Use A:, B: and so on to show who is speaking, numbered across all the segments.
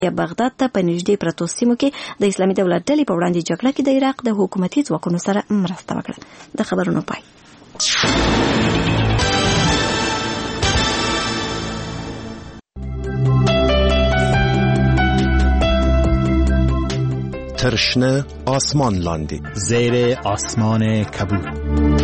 A: یا بغداد ته په نږدې پرتو سیمو کې د اسلامي دولت ډلې په وړاندې جګړه کې د عراق د حکومتي ځواکونو سره مرسته وکړه. د خبرونو پای.
B: ترشنه آسمان لاندې
C: زیر آسمان کبود.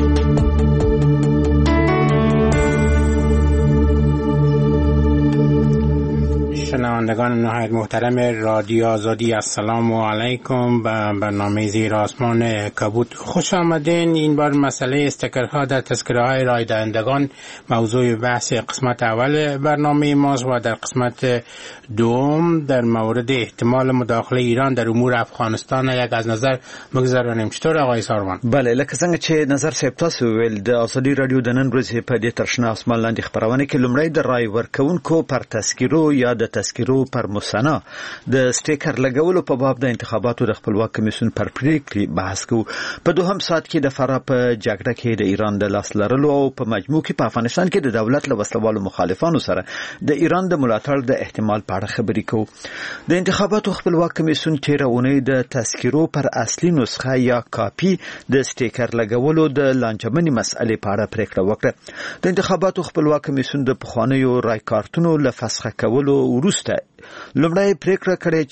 D: شنوندگان نهایت محترم رادیو آزادی، السلام علیکم. به برنامه زیر آسمان کبود خوش آمدین. این بار مسئله استیکرها در تذکره‌های رای دهندگان موضوع بحث قسمت اول برنامه ماست و در قسمت دوم در مورد احتمال مداخله ایران در امور افغانستان یک از نظر بگذرانیم. چطور آقای ساروان؟
E: بله، لکه څنګه چې نظر صاحب تاسو ویل د آزادی رادیو د نن ورځې په دې ترشنه آسمان لاندې خبرونه کې لومړی د رای ورکونکو پر تذکرو یا د تذکرو پر مسنا د سټیکر لګولو په باب د انتخاباتو د خپلواک کمیسیون پر پریکړې بحث کوو. په دوهم ساعت کې د فرا په جګړه کې د ایران د لاس لرلو او په مجموع کې په افغانستان کې د دولت له وسلوالو مخالفانو سره د ایران د ملاتړ د احتمال په اړه خبرې کوو. د انتخاباتو خپلواک کمیسیون تیر اونۍ د تذکرو پر اصلي نسخه یا کاپی د سټیکر لګولو د لانجمنې مسئلې په اړه پریکړه وکړه. د انتخاباتو خپلواک کمیسیون د پخوانیو رای کارتونو له فسخ کولو وروسته لومړی پریکړه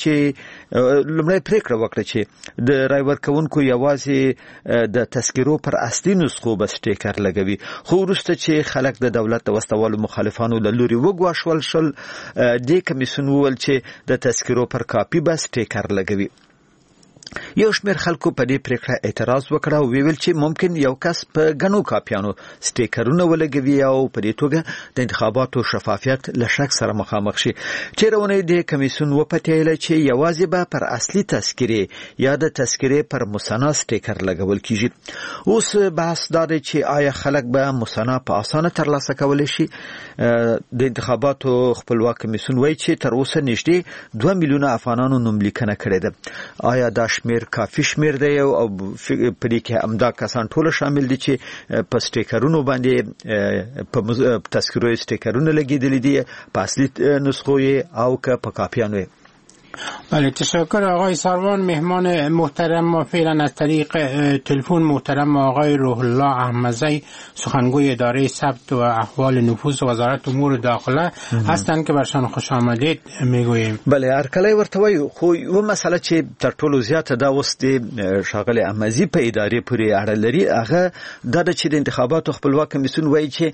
E: وکړه چې د رای ورکونکو یوازې د تذکرو پر اصلي نسخو به سټیکر لګوي، خو وروسته چې خلک د دولت د وسلوالو مخالفانو له لوري وګواښل شول، د کمیسیون وویل چې د تذکرو پر کاپی به سټیکر لګوي. یو شمېر خلکو په دې پریکړه اعتراض وکړ او ویل چې ممکن یو کس په غنو کاپیانو سټیکرونه ولګوي او په دې توګه د انتخاباتو شفافیت له شک سره مخامخ شي. چیرونه د کمیسیون وپتیل چې یوازې به پر اصلي تذکره یا د تذکره پر مسنا سټیکر لګول کیږي. اوس بحث دا دی چې آیا خلک به مسنا په اسانه ترلاسه کولی شي. د انتخاباتو خپلواک کمیسیون وایي چې تر اوسه نږدې 2 میلیونه افغانانو نوملیکنه کړې ده. آیا دا شمیر کافي شمیر دی او په دې کې امدا کسان ټول شامل دي چې په سټیکرونو باندې په تذکرو سټیکرونه لګیدل دي په اصلي نسخو او که په کاپیانو؟
D: بله، تشکر آقای ساروان. مهمان محترم ما فعلا از طریق تلفن محترم آقای روح الله احمدزی، سخنگوی اداره ثبت و احوال نفوس وزارت امور داخله هستند که برشان خوش آمدید میگوییم.
E: بله، هرکلی ورته وایو، خو یو مسله چې تر ټولو زیاته دا اوس د ښاغلي احمدزي په ادارې پورې اړه لري، هغه دا د چې د انتخاباتو خپلواک کمیسیون وایي چې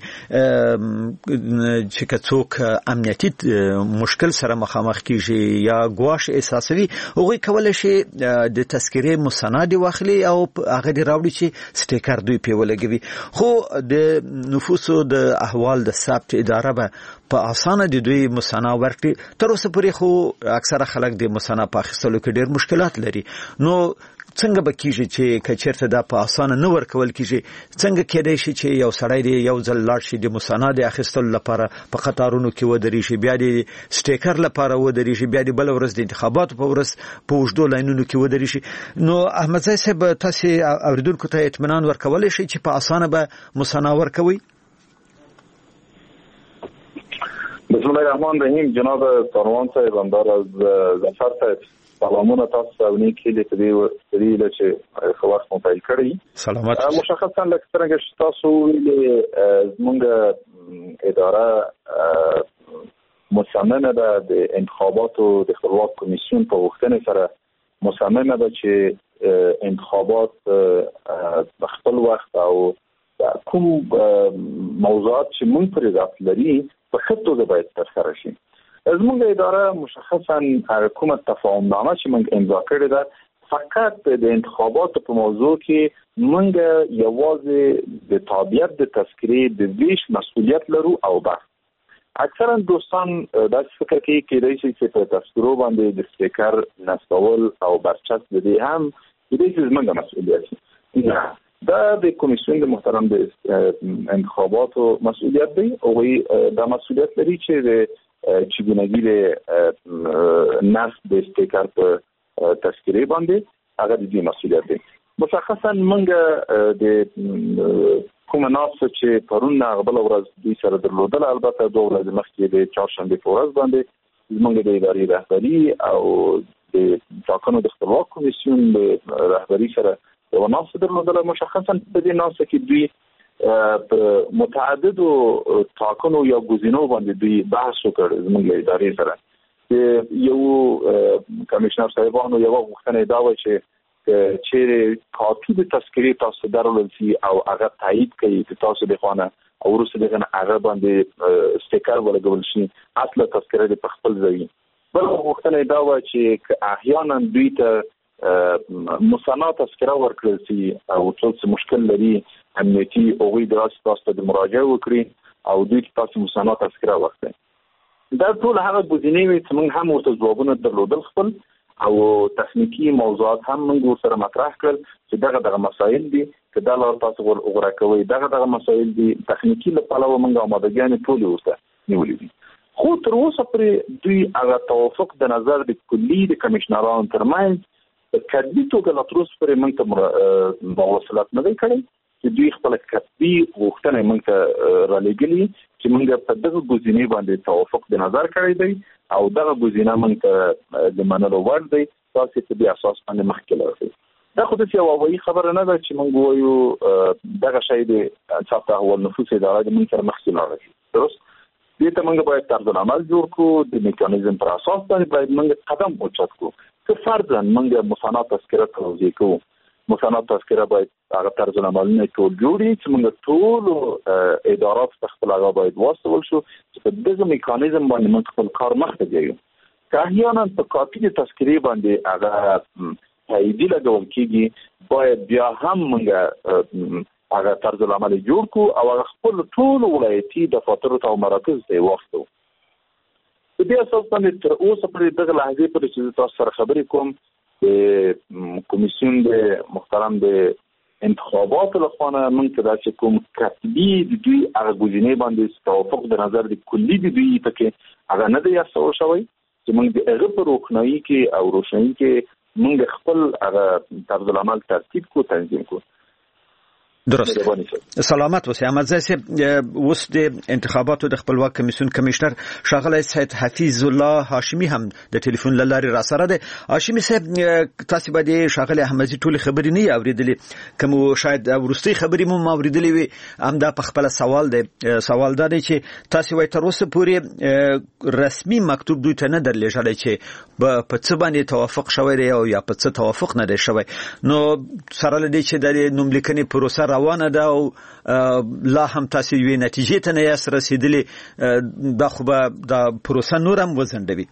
E: که څوک امنیتي مشکل سره مخامخ کیږي یا احساسوي، هغه کولای شي د تذکرې مسند واخلي او هغه دی راوړي چې سټیکر دوی په ولګوي. خو د نفوسو د احوال د ثبت اداره به په اسانه د دوی مسند ورکړي. تر اوسه پورې خو اکثره خلک د مسند په اخیستلو کې ډېر مشکلات لري. نو څنګه به کیږي چې کچرته دا په اسانه نه ورکول کیږي؟ څنګه کېدای شي چې یو سړی دی یو ځل لاړ شي د مسند اخیستلو لپاره په قطارونو کې ودرېږي، بیا د سټیکر لپاره ودرېږي، بیا د بل ورځ د انتخاباتو په ورځ په وژدو لاینونو کې ودرېږي؟ نو احمدزی صاحب، تاسو اوریدونکو ته اطمینان ورکولای شي چې په اسانه به مسند ورکوي؟
F: بسم الله الرحمن الرحیم. جناب ساروان صاحب، همدار از ظفر صاحب، سلامونه تاسو ته ونی کې د دې چې خو وخت مو پیل کړی.
E: سلامات.
F: مشخصا لکه څنګه چې تاسو زموږ اداره مصممه ده د انتخاباتو د خپلواک کمیسیون په وختنه سره مصممه ده چې انتخابات خپل وخت او کوم موضوعات چې مونږ پرې ضبط لري په ښه توګه باید ترسره شي. زموږ اداره مشخصا کومه تفاهمنامه چې موږ امضا کړې ده فقط د انتخاباتو په موضوع کې موږ یوازې د تابعیت د تذکرې د ویش مسؤلیت لرو او بس. اکثرا دوستان دا فکر کوي کېدای شي چې په تذکرو باندې د سټیکر نصبول او برچسب دي هم کېدای شي زموږ مسؤلیت نه. دا د کمیسیون د محترم د انتخاباتو مسؤلیت دی او دا مسؤلیت لري چې د چګونګي د نصب د سټیکر په تذکرې باندې هغه د دې مسؤلیت دی. مشخصا موږ د کوم ناس چې پرون غبل ورځ دوی سره درلودل، البته دوه ورځې مخکې د چهارشنبه په ورځ باندې زموږ د ادارې رهبري او د ټاکنو د خپلواک کمیسیون د رهبري سره یو ناسه درلودله. مشخصا په دې ناسه کې دوی په متعددو ټاکنو یا ګزینو باندې دوی بحث وکړ زموږ له ادارې سره. یو کمیشنر صاحبانو یو غوښتنه دا و چې کاپي د تذکرې تاسو درول شي او هغه تایید کوي چې تاسو د خوانه او وروسته دغه هغه باندې سټیکر ولګول شي اصله تذکرې په خپل ځای. بل غوښتنه دا و چې احیانا دوی ته مصنع تذکره ورکړل شي او څه مشکل لري امنیتي او وی دراسه تاسو د مراجعه وکړي او دوی تاسو مصنع تذکره ورکړي. دا ټول هغه ګزینې وي چې موږ هم ورته ځوابونه درلودل خپل او تخنیکی موضوعات هم موږ سره مطرح کړل چې دغه مسایل دي چې دا لار تاسو وګورئ کوي دغه مسایل دي تخنیکی لپاره موږ آمادګیان ټول ورته نیولې دي. خو تر اوسه پرې دوی هغه توافق د نظر د کلی د کمشنرانو ترمنځ کډی توګه لا تر اوسه پرې موږ مواصلات نه کړي چې دوی خپل کتبي غوښتنې موږ ته را لېږلي چې موږ په دغه ګزینې باندې توافق د نظر کړی دی او دغه ګزینه موږ ته د منلو وړ دی تاسو په دې اساس باندې مخکې لاړئ. دا خو د یو وايي خبره نه ده چې موږ وایو دغه شی د ثبت احوال نفوس اداره د موږ سره مخکې لاړئ. درست دې ته موږ باید طرز العمل جوړ کړو د میکانیزم پر اساس باندې باید موږ قدم اوچت کړو چې فرضاً موږ مصنع تذکره توضیح کوو. مصنع تذکره باید هغه طرز العملونه ټول جوړي چې موږ ټول ادارات په خپل هغه باید واستول شو چې په دغه میکانیزم باندې موږ خپل کار مخته ځو. که احیانا په کاپي د تذکرې باندې هغه تایید لګول کېږي باید بیا هم موږ هغه طرز العمل جوړ کړو او هغه خپل ټول ولایتي دفاتر او مراکز ته واستو. په دې اساس باندې تر اوسه پرې دغه لحظې پورې چې تاسو سره خبرې کوم کمیسیون د محترم د انتخابات لخوانه من ته دا چې کوم کتبي د دوی هغه ګزینې باندې توافق د نظر د کلی د دوی پکې هغه نه دی استول شوی چې موږ د هغه په روښنايي کې او روښنايي کې موږ خپل هغه طرز العمل ترتیب کو تنظیم کو.
E: درست. سلامت اوسئ. احمد زی صاحب اوس د انتخاباتو د خپلواک کمیسیون کمشنر ښاغلی سید حفیظ الله هاشمی هم د ټلیفون له لارې را سره دی. هاشمی صاحب تاسو به د ښاغلی احمدزي ټولې خبرې نه اوریدلې کوم شاید ورستۍ خبرې مو اوریدلې وي هم دا په خپل سوال دی. سوال دا دی چې تاسو وایي تر اوسه پورې رسمي مکتوب دوی ته نه درلېږلی چې په څه باندې توافق شوی دی او یا په څه توافق نه دی شوی. نو سره له دې چې د نوملیکنې پروسه روانه ده او لا هم تاسو یوې نتیجې ته نه یاست رسیدلي دا خو به دا پروسه نور هم وځنډوي.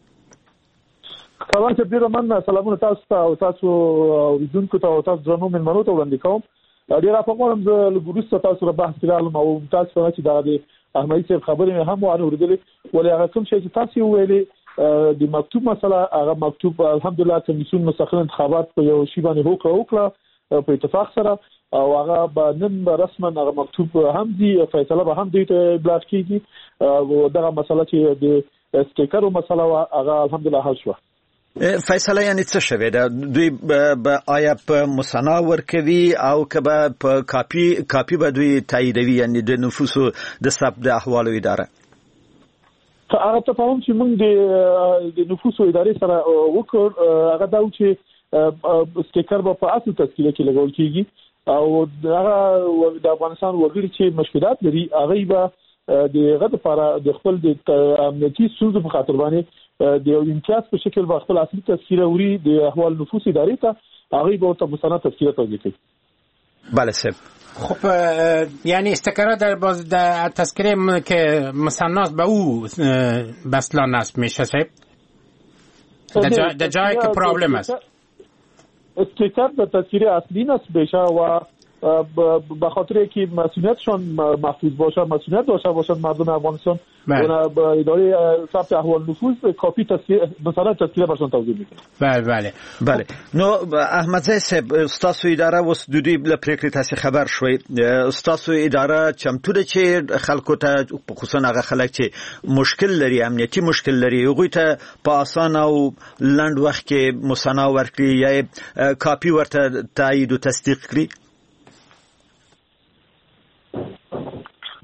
G: طبعا چې ډیره مننه سلامونه تاسو ته او تاسو اوریدونکو ته او تاسو درنو مېلمنو ته وړاندې کوم. ډیره په کوم د لګورسته تاسو سره بحث کړم او تاسو څنګه چې د احمدي صاحب خبرې هم واوریدلې ولې هغه کوم شی چې تاسو ویلي د مکتوب مسله هغه مکتوب الحمدلله کمیسیون مستقل انتخابات په یو شی باندې وکړه په اتفاق سره او هغه به نن رسما هغه مکتوب هم دی فیصله به هم دی ته ابلاغ کیږي او دغه مسله چې د سټیکر مسله هغه الحمدلله حل شو.
E: فیصله یعنی څه شوه ده دوی به آیا په مصنع ورکوي او که به په کاپی به دوی تاییدوي یعنی د نفوسو د ثبت احوالو اداره.
G: هغه تفاهم چې موږ د نفوسو ادارې سره وکړ هغه دا چې سټیکر به په اصل تذکره کې لګول کیږي او هغه د افغانستان وګړي چې مشکلات لري هغه به دغه لپاره د خپل د امنیتي ستونزو په خاطر باندې د یو امتیاز په شکل به خپل اصلي تذکره وری د احوال نفوس ادارې ته هغه به ته مستند تذکره توضیح کوي.
E: بله صاحب.
D: خب یعنی استکاره در باز در تذکره که مصنف به او بسلا نصب میشه صاحب در جایی که پرابلم است
G: استکار در تذکره اصلی نصب بشه و به خاطر که مسئولیتشان محفوظ باشه مسئولیت داشته باشند مردم افغانستان و با اداره ثبت احوال نفوذ کاپی تذکره مثلا تذکره برشان توضیح میکنه.
E: بله نو احمدزی صاحب استاسو اداره وس د دې له پریکړې تاسو خبر شوي استاسو اداره چمتو ده چې خلکو ته خصوصا هغه خلک چې مشکل لري امنیتي مشکل لري هغوی ته په اسانه او لنډ وخت کې مصنع ورکړي یا کاپی ورته تایید او تصدیق کړي.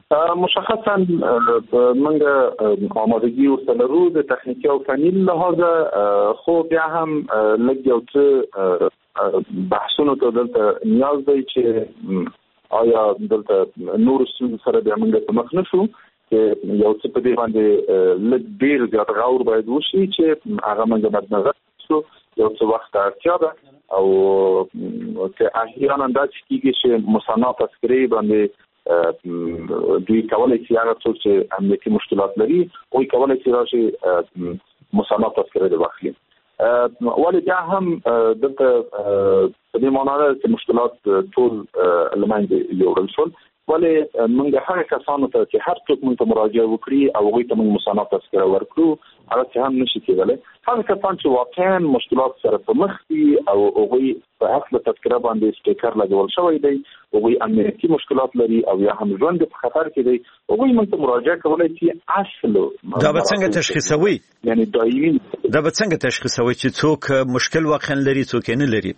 F: مشخصا موږ آمادگی ورسره لرو د تخنیکی او فني لحاظه، خو بیا هم لږ یو څه بحثونو ته دلته نیاز دی چې آیا دلته نور ستونزو سره بیا موږ په مخ نشو، چې یو څه په دې باندې لږ ډېر زیات غور باید وشي چې هغه موږ مد نظر شو، یو څه وخت ته اړتیا ده او که احیانا داسې کېږي چې مصنع تذکرې باندې دوی کولای شي هغه څوک چې امنیتي مشکلات لري او کولای شي راشي مصنع تذکره د واخلي، ولی بیا هم دلته په دې معنی ده چې مشکلات ټول لمنځه یوړل شول، ولی موږ هغه کسانو ته چې هر څوک موږ ته مراجعه وکړي او هغوی ته موږ مصنع تذکره ورکړو هغه څه هم نشي کېدلی. هغه کسان چې واقعا مشکلات سره په مخ دي او هغوی په اصل تذکره باندې سټیکر لګول شوی دی، هغوی امنیتي مشکلات لري او یا هم ژوند په خطر کې دی، هغوی موږ ته مراجعه کولی شي. اصل
E: دا به څنګه تشخیصوي؟
F: یعنی دایمي
E: دا به څنګه تشخیصوي چې څوک مشکل واقعا لري څوک یې نه لري؟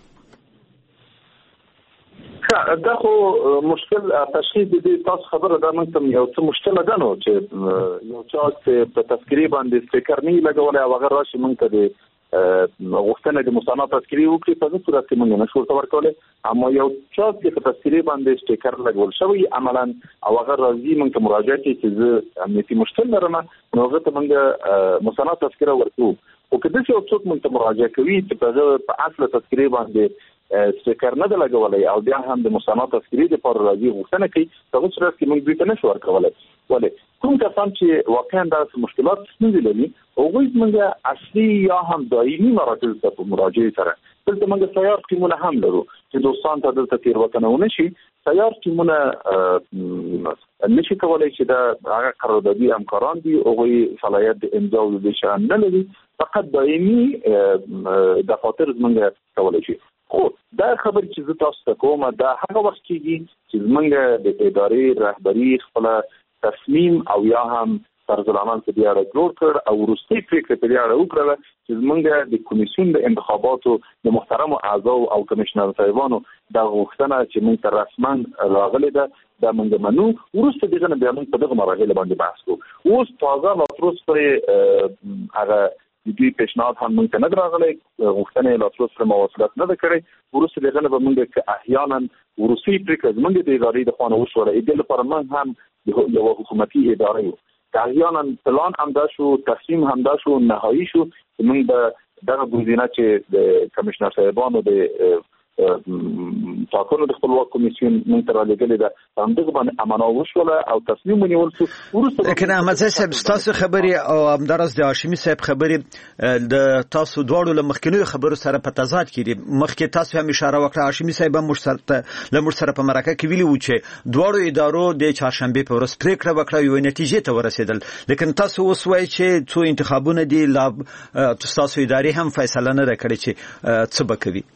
F: دا خو مشکل تشخیص دي، تاسو خبره ده موږ ته یو څه مشکل ده نو چې یو چا چې په تذکرې باندې سټیکر نه لګولی او هغه راشي موږ ته د غوښتنه د مصنع تذکرې وکړي، په دې صورت کې موږ نشو ورته ورکولی. اما یو چا چې په تذکرې باندې سټیکر لګول شوی عملا او هغه راځي موږ ته مراجعه کوي چې زه امنیتي مشکل لرم، نو هغه ته موږ مصنع تذکره ورکوو. او که داسې یو څوک موږ ته مراجعه کوي چې په اصل تذکرې باندې سټیکر نه دی لګولی او بیا هم د مصنع تذکرې دپاره راځي غوښتنه کوي، په هغه صورت کې موږ دوی ته نشو ورکولی. ولې کوم کسان چې واقعا داسې مشکلات ستونزې لري هغوی موږ اصلي یا هم دایمي مراکزو ته په مراجعې سره دلته موږ سیار ټیمونه هم لرو چې دوستان ته دلته تېروتنه ونه شي. سیار ټیمونه نشي کولی چې دا هغه قراردادي همکاران دي، هغوی صلاحیت د امضا او د شان نه لري، فقط دایمي دفاتر موږ کولی شي. خو دا خبر چې زه تاسو ته کوم دا هغه وخت کېږي چې موږ د ادارې رهبري خپله تصمیم او یا هم طرز العمل په دې اړه جوړ کړ او وروستۍ پرېکړه په دې اړه وکړله چې موږ د کمیسیون د انتخاباتو د محترمو اعضاو او کمیشنر صاحبانو دا غوښتنه چې موږ ته رسما راغلې ده دا موږ منو. وروسته دغه نه بیا موږ په دغه مراحلو باندې بحث کوو. اوس تازه لا تر اوسه پورې هغه دوی پیشنهاد هم موږ ته نه راغلی، غوښتنه یې لا تر اوسه پورې مواصلت نه ده کړی. وروسته دغه نه به موږ که احیانا وروستۍ پرېکړه زموږ د ادارې د خوا نه وشوله، دې لپاره موږ هم یوه حکومتي اداره یو، که احیانا پلان همدا شو، تصمیم همدا شو، نهایی شو چې موږ به دغه ګزینه چې د کمیشنر صاحبانو د ټاکنو د خپلواک کمیسیون موږ ته رالیږلې ده همدغه باندې امنا وشوله او تصمیم ونیول شو. وروسته
E: لیکن احمدزی صاحب ستاسو خبرې او همداراز د هاشمي صاحب خبرې د تاسو دواړو له مخکینیو خبرو سره په تضاد کې دي. مخکې تاسو هم اشاره وکړه، هاشمي صاحب هم موږ سره په مرکه کې ویلي وو چې دواړو ادارو د چهارشنبې په ورځ پرېکړه وکړه، یوې نتیجې ته ورسېدل. لیکن تاسو اوس وایئ چې څو انتخابونه دي لا تاسو ادارې هم فیصله نه ده کړې چې څه به کوي.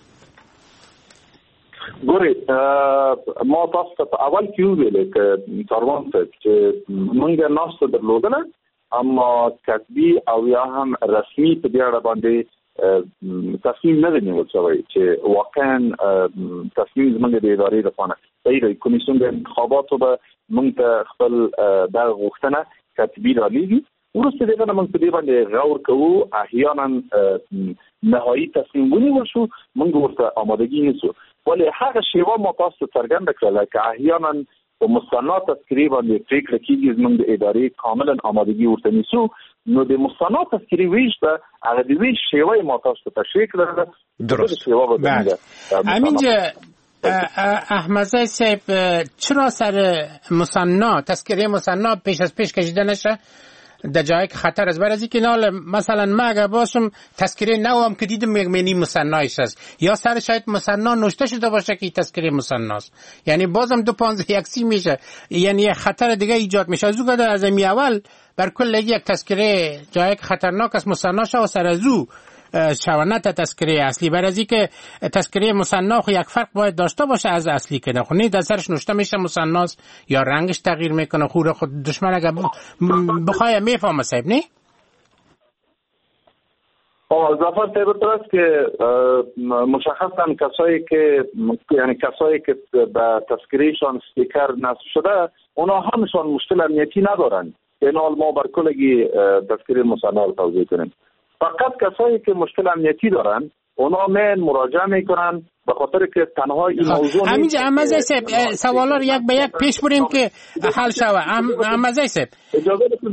F: ګورئ ما تاسو ته په اول کې وویل چې کاروان صاحب چې موږ ناسته درلودله، اما کتبي او یا هم رسمي په دې اړه باندې تصمیم نه دی نیول شوی چې واقعا تصمیم زموږ د ادارې لخوا نه صحیح دی. کمیسیون د انتخاباتو به موږ ته خپل دغه غوښتنه کتبي رالیږي، وروسته دغه نه موږ په دې باندې غور کوو. احیانا نهایی تصمیم ونیول شو، موږ ورته آمادګي نیسو. ولی هغه شیوه ما تاسو څرګنده کړله که احیانا په مصنع تذکرې باندې پرېکړه کېږي زموږ د ادارې کاملا آمادګي ورته نیسو، نو د مصنع تذکرې ویش به هغه د ویش شیوه یې ما تاسو ته تشریح کړله.
E: درست.
D: همینجا احمدزی صاحب چرا سر مصنع تذکره مصنع پیش از پیش کشیده نشه در جایی که خطر است؟ برای اینکه نال مثلا ما اگر باشم تذکره نوام که دیدم میگمینی مصنعش است یا سر شاید مصنع نوشته شده باشه که تذکره مصنع است، یعنی بازم 2.15 میشه، یعنی خطر دیگه ایجاد میشه. از اون از می اول بر کل یک تذکره جایی که خطرناک است مصنع شه و سر از او شوانه تذکره اصلی. برای اینکه تذکره مصنع خو یک فرق باید داشته باشه از اصلی که نه خو نه در سرش نوشته میشه مصنع یا رنگش تغییر میکنه، خود خود دشمن اگه بخواه میفهمه صاحب نه.
F: ظفر طبیعت است که مشخصا کسایی که به تذکرهشان استیکر نصب شده اونا همشان مشکل امنیتی ندارن. این حال ما بر کلگی تذکره مصنع رو توضیح کنیم. فقط کسایی که مشکل امنیتی دارن اونا مراجعه میکنن به خاطر که تنها این موضوع
D: همینجا امازه سوالا رو یک به یک پیش بریم که حل شوه. امازه
F: اجازه بدید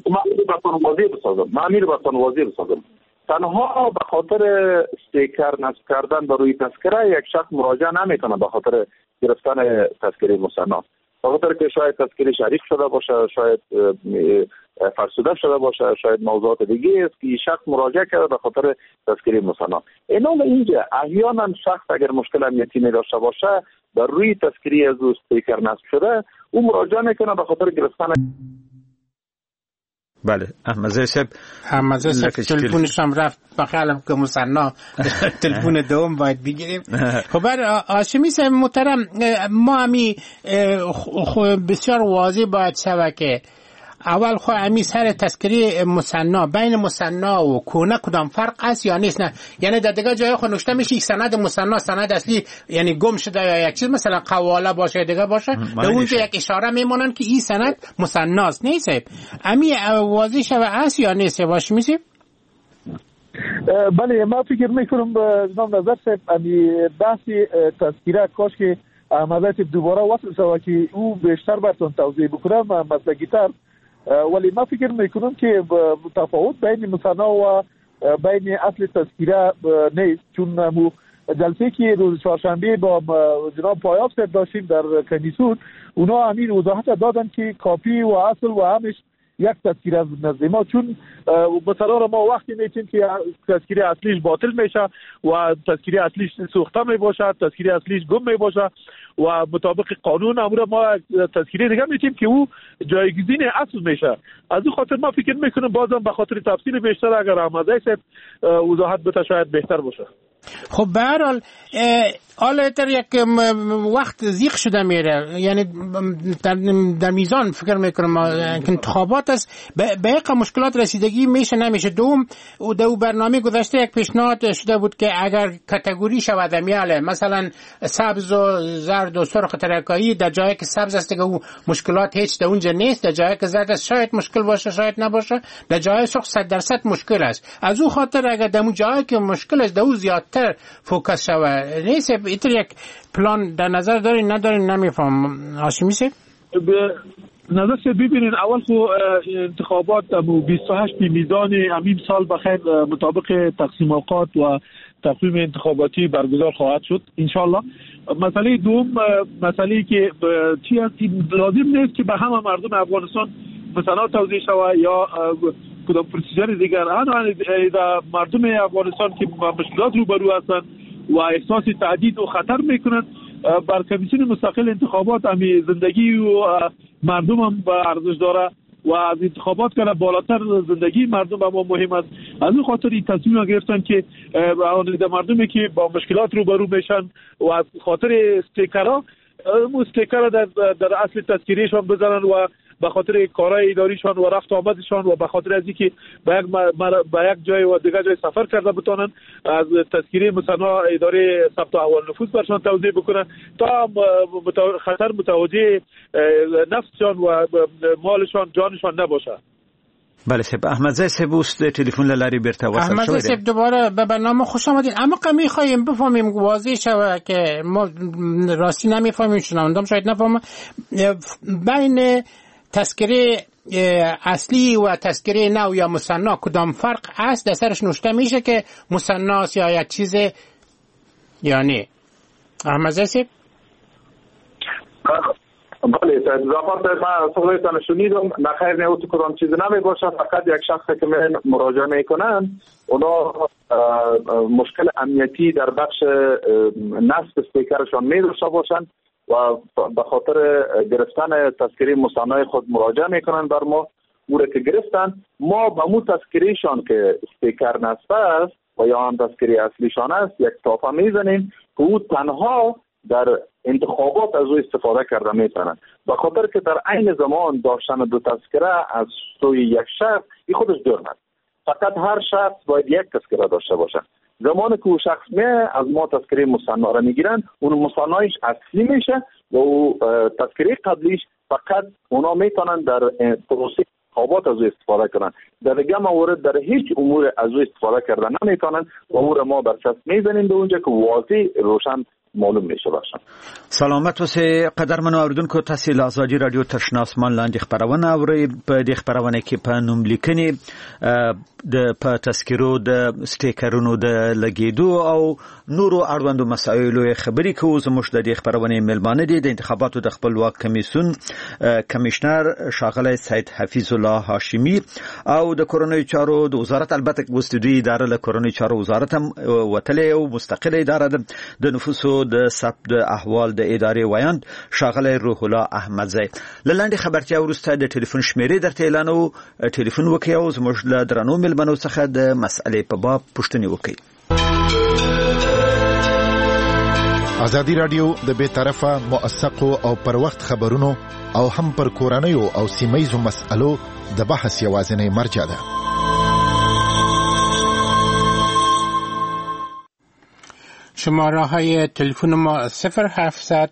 F: من میرم براتون واضح بسازم. تنها به خاطر استیکر نصب کردن بر روی تذکره یک شخص مراجعه نمیکنه به خاطر گرفتن تذکره مصنع. به خاطر که شاید تذکره شریک شده باشه، شاید فرسوده شده باشه، شاید موضوعات دیگه است که شخص مراجعه کرده به خاطر تذکره مصنع. اینجا احیانا شخص اگر مشکل امنیتی نداشته باشه بر روی تذکره از استیکر نصب شده او مراجعه میکنه به خاطر گرفتن.
E: بله احمد صاحب
D: تلفنش هم رفت بخیالم که مصنع تلفن دوم باید بگیریم. خب هاشمی صاحب محترم، ما همی بسیار واضح باید شوه که اول خو امی سر تذکره مصنع بین مصنع و کونه کدام فرق است یا نیست؟ نه یعنی در دیگه جای خو نوشته میشه سند مصنع سند اصلی یعنی گم شده یا یک چیز مثلا قواله باشه دیگه باشه در اونجا یک اشاره میمونن که این سند مصنع است. نیست امی واضح شوه است یا نیست باشه میشه؟
G: بله ما فکر میکنم جناب نظر صاحب امی بحثی تذکره کاش که احمد دوباره وصل شوه که او بیشتر براتون توضیح بکنم مسلکی‌تر. ولی ما فکر میکنم که تفاوت بین مصنع و بین اصل تذکره نیست، چون جلسه که روز چهارشنبه با جناب پایاب صاحب داشتیم در کنیسون اونا همین وضاحت دادن که کاپی و اصل و همش یک تذکره از نزد ما، چون مثلا ما وقتی میتیم که تذکره اصلیش باطل میشه و تذکره اصلیش سوخته میباشه، تذکره اصلیش گم میباشه و مطابق قانون امور ما تذکره دیگه میتیم که او جایگزین اصل میشه. از این خاطر ما فکر میکنم بازم به خاطر تفصیل بیشتر اگر احمدی صاحب وضاحت بده شاید بهتر باشه.
D: خب به هر حال حالا در یک وقت زیق شده میره، یعنی در میزان فکر میکنم که انتخابات است به یک مشکلات رسیدگی میشه نمیشه. دوم دو برنامه گذشته یک پیشنهاد شده بود که اگر کاتگوری شود میاله مثلا سبز و زرد و سرخ ترکایی، در جایی که سبز است دیگه مشکلات هیچ در اونجا نیست، در جایی که زرد است شاید مشکل باشه شاید نباشه، در جای سرخ 100% مشکل است. از اون خاطر اگر در اون جایی که مشکل است در اون زیادتر فوکس شود نیست. اینطور یک پلان در نظر دارین ندارین نمیفهم هاشمی صاحب؟
G: به نظر سے ببینین اول خو انتخابات 28 میزان همین سال بخیر مطابق تقسیم اوقات و تقویم انتخاباتی برگزار خواهد شد ان شاء الله. مسئله دوم مسئله که چی است لازم نیست که به همه مردم افغانستان مثلا توضیح شود یا کدام پروسیجر دیگر. مردم افغانستان که مشکلات روبرو هستند و احساس تهدید و خطر میکنند بر کمیسیون مستقل انتخابات همی زندگی و مردم هم به ارزش داره و از انتخابات کنه بالاتر زندگی مردم به ما مهم است. از این خاطر این تصمیم گرفتن که مردمی که با مشکلات روبرو میشن و از خاطر استیکرها استیکر در اصل تذکیریشان بزنن و به خاطر کارهای اداریشان و رفت آمدشان و به خاطر از اینکه به یک جای و دیگر جای سفر کرده بتونن از تذکیره مصنع اداره ثبت احوال نفوس برشان توضیح بکنن تا خطر متوجه نفسشان و مالشان جانشان نباشه.
E: بله صاحب احمدزی صاحب است تلفن لاری برتا وصل شده.
D: احمدزی صاحب دوباره به برنامه خوش آمدین. اما کمی خواهیم بفهمیم واضح شوه که ما راستی نمیفهمیم شنوندم شاید نفهمه بین تذکره اصلی و تذکره نو یا مصنع کدام فرق است؟ در سرش نوشته میشه که مصنع است یا یک چیز یعنی احمدزی صاحب؟
F: بله اضافات من صحبتتان شنیدم. نخیر نه تو کدام چیز نمی باشه، فقط یک شخص که من مراجعه میکنن اونا مشکل امنیتی در بخش نصب استیکرشان می داشته باشند و به خاطر گرفتن تذکره مصنع خود مراجعه میکنن بر ما. او را که گرفتن ما به مو تذکرهشان که استیکر نصب است و یا هم تذکره اصلیشان است یک تافه میزنیم که او تنها در انتخابات از او استفاده کرده میتونن، به خاطر که در عین زمان داشتن دو تذکره از سوی یک شخص این خودش جرم است. فقط هر شخص باید یک تذکره داشته باشه. زمانی که او شخص از ما تذکره مصنع را میگیرن، اون مصنعش اصلی میشه و او تذکره قبلیش فقط اونا میتونن در پروسه انتخابات از او استفاده کنن. در دیگه موارد در هیچ امور از او استفاده کردن نمیتونن و او را ما برچسب میزنیم به اونجا که واضح روشن معلوم میشه باشه.
E: سلامت اوسئ قدرمنو اوریدونکو، تاسو له ازادي رادیو تشنا اسمان لاندې خبرونه اورئ. په دې خبرونه کې په نوم لیکنې د په تذکرو د سټیکرونو د لګیدو او نورو اړوندو مسایلو خبرې کوو. زموږ د دې خبرونه میلمانه دي د انتخاباتو د خپلواک کمیسیون کمشنر ښاغلی سید حفیظ الله هاشمی او د کورنیو چارو د وزارت، البته وستدي اداره له کورنیو چارو وزارت هم وتلې او مستقله اداره ده د نفوسو د ثبت احوال د ادارې وایند ښاغلی روح الله احمدزی. لاندې خبرتیا وروسته د ټلیفون شمیرې درته اعلانو، ټلیفون وکړئ او زموږ له درنو میلمنو څخه د مسئلې په باب پوښتنې وکړئ.
B: ازادي رادیو د بې طرفه، موثقو او پر وخت خبرونو او هم پر کورنیو او سیمه‌یزو مسئلو د بحث یوازینی مرجع ده.
D: شماره های تلفن ما 0700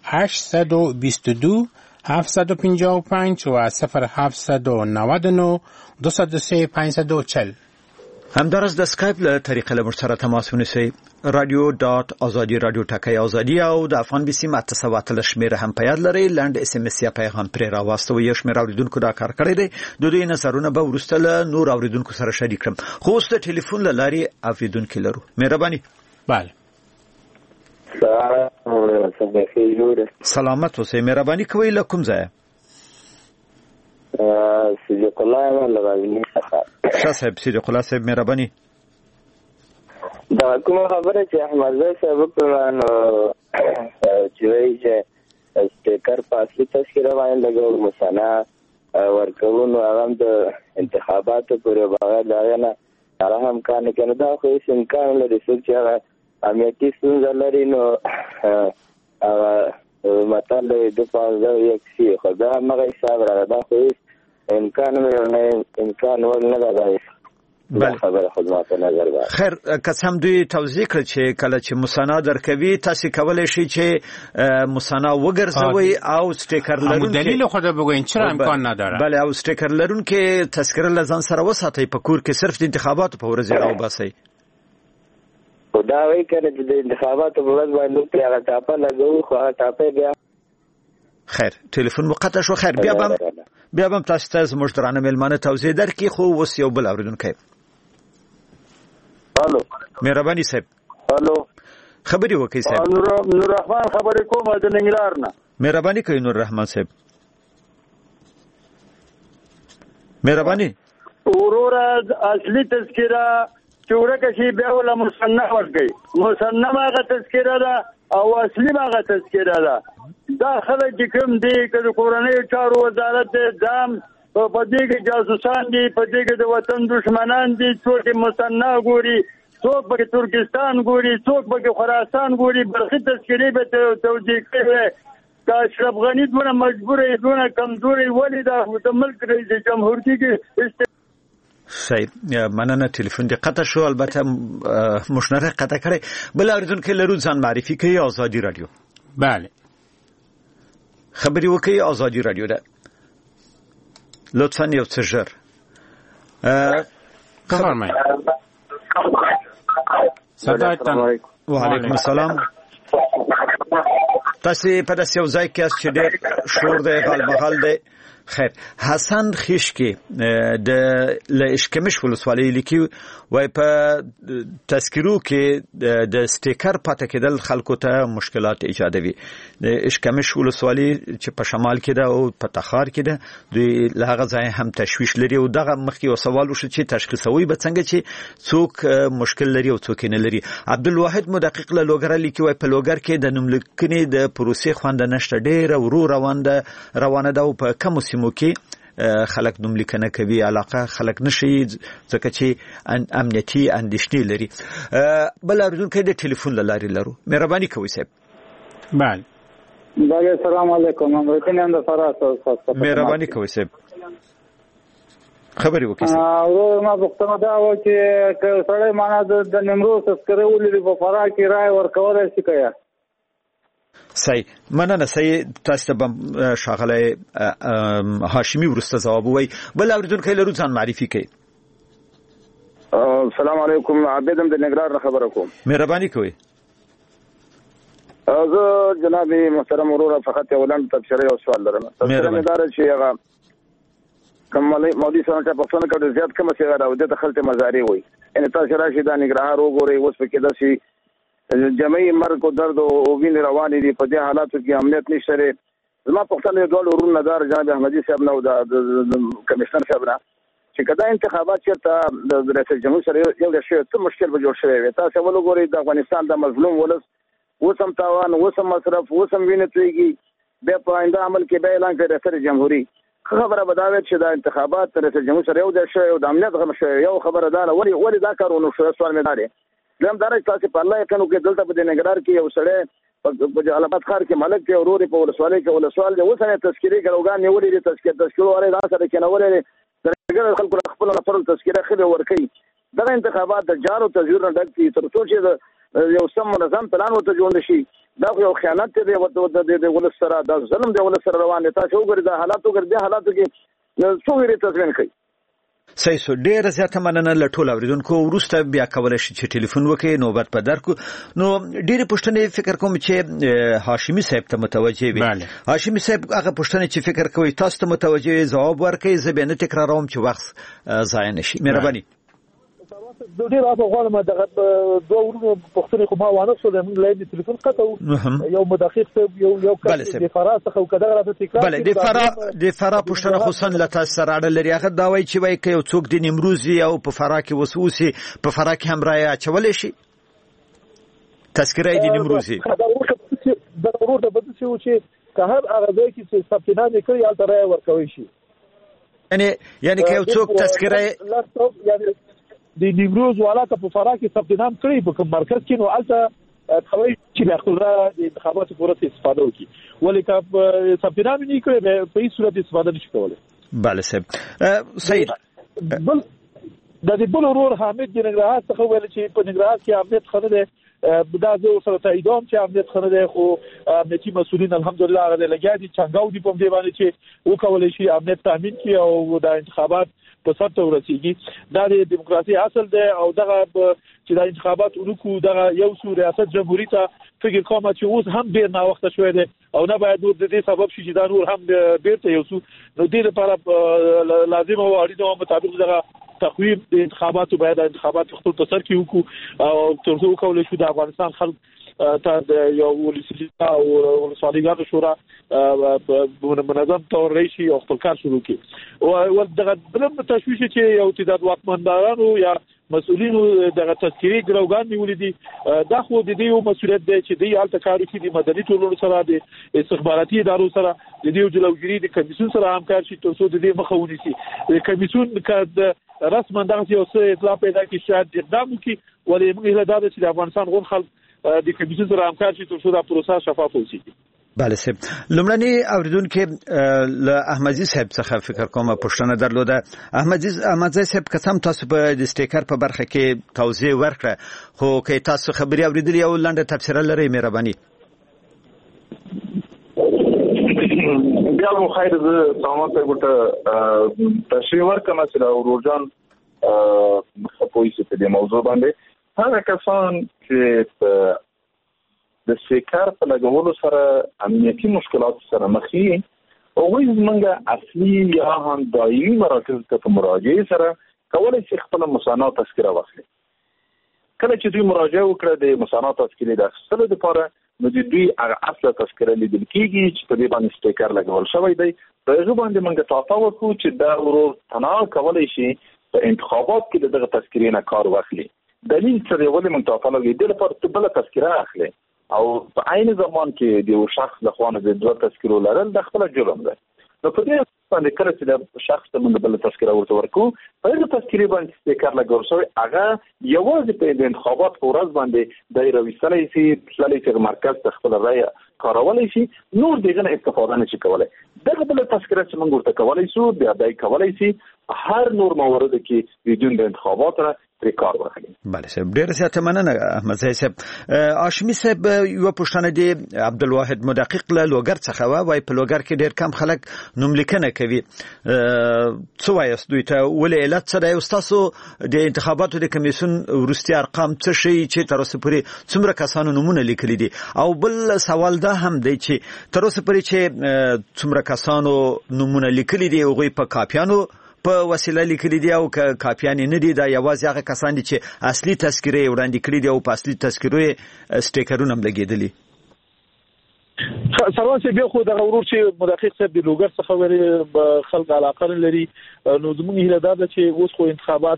D: 822 755 و 0799 203 540.
E: همدارس د اسکایپ له طریقې له موږ سره تماس ونیسئ. radio.azadi radio ټکای ازادي او د افغان بیسیم 8 شمیره هم په یاد لرئ. لاند اس ام اس یا پیغام پرې راوستو. یو شمیر اوریدونکو دا کار کړی دی. د دوی نظرونه به ورسته له نور اوریدونکو سره شریک کړم. خو اوس د ټلیفون له لارې اوریدونکو لرو. مهرباني.
D: بله.
E: سلامت اوسئ. مهرباني کوئ. له کوم ځای؟
H: صدیق الله لغزنی څخه.
E: ښه صاحب، صدیق الله صاحب مهرباني.
H: دا کومه خبره چې احمد زای صاحب په نو چې وایي چې سټیکر په اصلي تذکره باندې لګول مصنع ورکوونو هغه د انتخاباتو پورې بغیر دا نه هغه هم کار نه کوي. دا خو هیڅ امکان لري چې هغه امنیتي ستونزه لري. نو هغه مطلب د 15 خو دا مغه حساب را ده. خو امکان ول نه ده.
E: بله
H: خبره خدمات نظر ده.
E: خیر، قسم دوی توضیح کړ چې کله چې مصنع درکوي تاسو کولای شئ چې مصنع وګرځوي او سټیکر لرونکي
D: دلیل خود بگوین چرا امکان نداره.
E: بله، او سټیکر لرونکي تذکره لزان سره وساتئ په کور کې صرف د انتخاباتو په ورځ راو باسئ.
H: دا وایي کنه چې د انتخاباتو په ورځ باندې هغه ټاپه لګوي، خو هغه ټاپه بیا
E: خیر ټلیفون مقطع شو. خیر بیا هم تاسو ته زموږ درانه میلمانه توضیح درکړي. خو اوس یو بل اوریدونکی.
I: الو،
E: مهرباني صاحب.
I: الو،
E: خبري وکړئ صاحب.
I: نور رحمان خبرې کوم د ننګرهار نه.
E: مهرباني کوي نور رحمان صاحب. مهرباني.
I: وروره اصلي تذکره چورکه شي بیا ولا مصنع ورګي. مصنع هغه تذکره ده او اصلي هغه تذکره ده. دا خلک چې کوم دي چې کورنیو چارو وزارت دام په دې کې جاسوسان دي، په دې کې د وطن دشمنان دي. څوک مصنع ګوري، څوک په ترکستان ګوري، څوک په خراسان ګوري. برخي تذکرې به توجیه کوي. دا اشرف غنی دونه مجبورې دونه کمزوري ولې د ملک رئیس جمهوریت کې
E: صحیح. مننه. ټلیفون دی قطع شو. البته مشنره قطع کړي. بل اوریدونکو لرو ځان معرفي کوي. ازادي رادیو.
D: بله.
E: خبري وکړئ. ازادي رادیو ده. لطفاً یو څه ژر
D: بفرمایئ. صدایتان.
E: وعلیکم السلام. تاسو په داسې یو ځای کې یاست چې ډېر شور دی، غالمغال دی. خیر، حسن خیشکی د لاشکمش ولسوالۍ لیکي وای په تذکرو کې د سټیکر پاتې کېدل خلکو ته مشکلات ایجادوي. د اشکمش ولسوالۍ چې په شمال کې ده او په تخار کې ده، دوی له هغه ځای هم تشویش لري. او دغه مخکې یو سوال وشو چې تشخیصوي به څنګه چې څوک مشکل لري او څوک نه لري. عبدالواحد مدقق له لوګر لیکي وای په لوګر کې د نوملیکنې د پروسې خوند نشته، ډېر ورو روانه ده او په کوم سیمو کې خلک نوملیکنه کوي، علاقه خلک نشي ځکه چې امنیتي اندېښنې لري. بل اورېدونکی د ټلیفون له لارې لرو. مهرباني کوئ صاحب.
I: بله السلام علیکم. امریکن هم د فرات.
E: مهرباني کوئ صاحب. خبرې وکړئ.
J: او ما پوښتنه دا و چې سړی معنا د نیمروز تذکره ولري په فراه کې رای ورکولای شي که
E: صحیح مننه. صحیح تاسو ته ښاغلی هاشمي وروسته ځواب ووایي. بل اورېدونکی لرو، ځان معرفي کړئ.
K: السلام علیکم، عابد هم د نګران نه خبره کوم.
E: مهرباني کوئ.
K: زه جناب محترم وروره فقط یو لنډ تبصره یو سوال لرم. تبصره مې دا ده چې هغه کوم مولوي صاحب ته پوښتنه کوي زیات کومه څه راوړي د خلک مزاري وي. ان تاسو راشي دا نګران وګورئ اوس په کې داسې جمعي مرګ او درد او وینې روانې دي. په دې حالاتو کې امنیت نشته لري. زما پوښتنه یو ډول ورونه دار جناب احمدي صاحب نو د کمشنر صاحب نه چې کدا انتخابات چیرته د رئیس جمهور سره یو د شی څه مشکل به جوړ شوی وي. تاسو ولګورئ د افغانستان د مظلوم ولس وسم تاوان وسم مصرف وسم وینې تویږي بیا په آینده عمل کې به اعلان کړي رئیس جمهوریت. خبره بداوي چې د انتخابات رئیس جمهور سره یو د شی او د امنیت غم شوی یو خبره ده. ولی دا کارونه شو سوال مې داري زم درک تاسو په الله یقینو کې دلته په نګران کې یو سړی په جلالاباد ښار کې ملک کې اوروري په ولسوالۍ کې ولسوال دی وسنه تذکيري ګروګان نیولې دي تذکير وره دا سره کې نولې درګر خلکو خپل لپاره تذکيره خله ورکي. دا انتخابات د جارو تزویر نه ډک دي تر څو چې یو سم منظم پلان ورته جوړ نشي. دا یو خیانت دی د ولس سره، دا ظلم دی ولس سره روان دي. تاسو وګورئ دا حالات کې څو ویری تضمین کوي.
E: صحیح سو. ډیره زیاته مننه له ټولو اوریدونکو. وروسته بیا کولی شئ چې ټلیفون وکړئ، نوبت په درکو. نو ډیره پوښتنې فکر کوم چې هاشمي صاحب ته متوجه وي. هاشمي صاحب هغه پوښتنې چې فکر کوي تاسو ته متوجه ځواب ورکړئ. زه به نه تکراروم چې وخت ضایع نشي. مهرباني.
G: د ډیر اپ غواړم دغه دوه ورونو پوښتنې خو ما وانه شو د لاین ټلیفون قطو یو مداخل یو کس د فراه څخه او کداغه راته تکرار.
E: بله د فراه پوښتنه خصوصا له تاسو سره اړه لري. هغه دا وایي چې وایي که یو څوک د نیمروز او په فراه کې وسوسي په فراه کې هم رایه اچولی شي تذکره د نیمروز
G: د ورور د بده چې که هر هغه ځای کې چې ثبت نام کړی هلته رایه ورکوي شي.
E: یعنی که یو څوک تذکره
G: د نیمروز والا ته په فراه کې ثبت نام کړی په کوم مرکز کې نو الته خبرې چې د خپل د انتخاباتو پروسه استفاده وکړي. ولی که ثبت نام نه کړی په هیڅ صورت استفاده نشي کولای.
E: بله صاحب. صحیح.
G: بل د دې بل ورور حامد د نګرهار څخه ویل چې په نګرهار کې امنیت خنه ده. دا زه سره تاییدوم چې امنیت خنه ده، خو امنیتي مسؤلین الحمدلله هغه لګیا دي چنګاو دي په دې باندې چې وکولای شي امنیت تامین کړي او د انتخابات په سر ته ورسیږي. دا د دیموکراسي اصل دی او دغه چې د انتخابات ورکو دغه یو څو ریاست جمهوریت فکر کوم چې اوس هم ډیر نا وخت شوی دی او نه باید د دې سبب شي چې دا نور هم بیرته یو څو نو دې لپاره لازم او اړینه او مطابق دغه تخویب د انتخاباتو باید انتخابات خپل په سر کې وکړو او ترڅو وکولای شو د افغانستان خلک ته یو ولسي او ولسوالیګانو شورا منظم تور رئیسي او خپل کار شروع کړي. او دغه بلم تشویش چې یو تعداد واکمندانو یا مسؤلینو دغه تذکيري ګروګان نیولې دي دا خو د دې یو مسؤلیت دی چې دوی حالت کار کوي د مدني ټولنو سره د استخباراتي ادارو سره د دې جلوګیری د کمیسیون سره همکار شي ترڅو د دې مخه ونیسي. د کمیسیون که رسما دغه یو څه اطلاع پیدا کړي شاید اقدام وکړي. ولې موږ له دا چې د افغانستان غون خلک د کمیسیون سره همکار شي ترڅو دا پروسه شفاف وي.
E: بله صاحب. لومړنی اوریدونکو له احمدزي صاحب څخه فکر کوم پوښتنه درلوده. احمدزي صاحب قسم تاسو په د سټیکر په برخه کې توضیح ورکړه خو که تاسو خبري اوریدلی او لنډه تفسیر لرئ مهرباني.
F: بیا مو خیر زه سلامات ورته تشریح ورکړم چې ورورجان خپوي په دې موضوع باندې هغه کسان چې د سیکار په لګولو سره امنیتي مشکلات سره مخ دي او زمونږ اصلي یا هم دایمي مراکز ته په مراجعه سره کولای شي خپل مسانات تذکره واخلي. کله چې دوی مراجعه وکړه د مسانات تذکره د اخیستلو لپاره نو دوی هغه اصله تذکره لیدل کیږي چې په دې باندې سټیکر لګول شوی دی. په هغه باندې موږ تاسو وکړو چې دا ورور تنها کولای شي په انتخابات کې دغه تذکرې نه کار واخلي. دلیل څه دی ولې موږ تاسو لګې د لپاره بل تذکره اخلي او په عین زمان کې د یو شخص له خوا نه د دوه تذکرو لرل د خپل جرم دی. نو په دې باندې کله چې د شخص ته موږ بل تذکره ورته ورکو په دې تذکرې باندې سټیکر لګول شوی هغه یوازې په انتخابات په ورځ باندې د رويسلې سي پسلې چې مرکز ته خپل رائے کارولای شي نور دغه استفاده نشي کولای. دغه بل تذکره چې موږ ورته کولای شو بیا دای کولای شي هر نور موارد کې بدون د انتخابات را پر کار واخلي.
E: بله صاحب ډیر زیاته مننه احمد زاهد صاحب. هاشمي صاحب یو پوښتنه دی عبدالواحد مدقق له لوګر څخه وای په لوګر کې ډیر کم خلک نوم لیکنه کوي. څه وایي دوی ته ولې علت څه دی؟ تاسو د انتخاباتو د کمیسیون وروستي ارقام څه شي چې تر اوسه پورې څومره کسانو نومونه لیکلي دي؟ او بل سوال دا هم دی چې تر اوسه پورې چې څومره کسانو نومونه لیکلي دي هغوی په کاپیانو په وسیله لیکلي دي او کاپیان نه دي، دا یوازې هغه کسان دي چې اصلي تذکره وړاندې کړي دي او په اصلي تذکره سټیکرونه هم لګېدلي.
G: سروان چې بیا خو د ورور چې مدقق صاحب د لوګر څخه وری خلک علاقه لري، نو زموږ هیله دا ده چې اوس خو انتخابات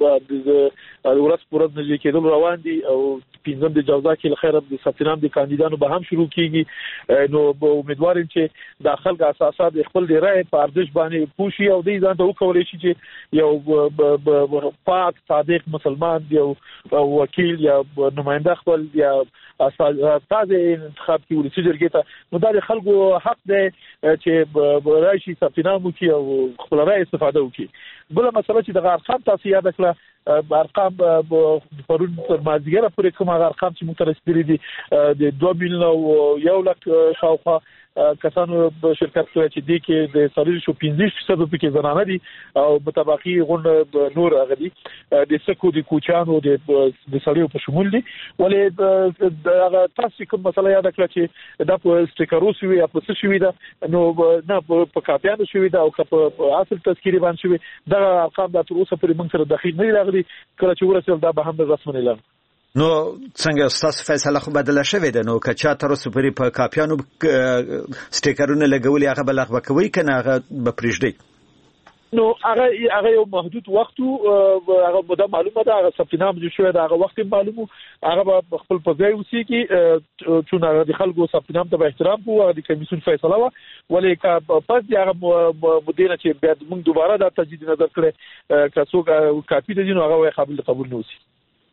G: د ورځ پر ورځ نږدې کېدل روان دي او پنځم د جوزا کې لخيره د ستنام د کاندیدانو به هم شروع کیږي. نو امیدوار یم چې د خلک اساسات خپل د رائے په ارزش باندې پوښي او د ځان ته وکولای شي چې یو پاک صادق مسلمان دی او وکیل یا نماینده خپل یا تازه انتخاب کې ولسی جرګې ته نو د خلکو حق دی چې راشي ستنام وکي او خپل رائے استفاده وکي. بل مسله چې د ارقام تاسو یاد کړه، ارقام پرون تر مازیګر پورې کوم ارقام چې موږ رسېدلي دي د 2 میلیون او 1 لک شاوخوا کسانو شرکت کوي چې دي کې د 15% پکې زنانه دي او متبقي غونډ نور غدي د سکو د کوچانو د سړیو په شمول دي. ولې دا تاسو کوم مسله یاد کړه چې دا په سټیکرو شوی یا په څه شوی دا نو نه په کاپیانو شوی دا او په اصل تذکيري باندې شوی دا ارقام د تر اوسه پورې موږ سره داخل نه راغلي، کله چې ورسېل دا به هم رسمي اعلان.
E: نو څنګه تاسو فیصله خو بدله شوې ده؟ نو که چا تر اوسه پورې په کاپیانو سټیکرونه لګولي هغه بلغ وکوي کنه هغه به پرېږدي؟
G: نو هغه یو محدود وخت هغه مده معلومه ده، هغه ثبتنام جو شوی ده، هغه وخت معلومه، هغه خپل په ځای اوسېږي چې هغه د خلکو ثبتنام ته احترام کوو، هغه د کمیسیون فیصله و. ولې پس دی هغه مدیر چې بیا موږ دوباره د تجدید نظر کړي که څوک کاپی دي نو هغه قابل قبول نه وسی.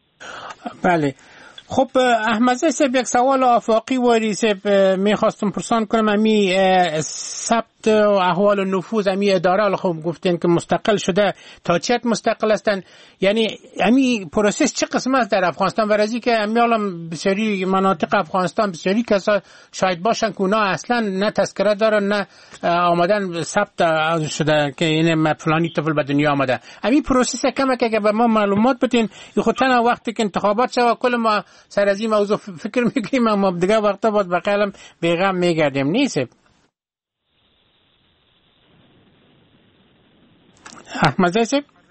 D: بله خب احمد صاحب یک سوال آفاقی واری صاحب میخواستم پرسان کنم امی ثبت و احوال و نفوذ امی اداره خب گفتین که مستقل شده تا چه مستقل هستن، یعنی امی پروسس چه قسم است در افغانستان؟ ورزی که امی عالم بسیاری مناطق افغانستان بسیاری کسا شاید باشن که اونا اصلا نه تذکره دارن نه آمدن ثبت شده که این فلانی طفل به دنیا آمده. امی پروسس کمه که به ما معلومات بدین خود تنها وقتی که انتخابات شد کل ما سر از این موضوع فکر میکنیم اما دیگه وقتا باید بقیلم بیغم میگردیم نیست. احمد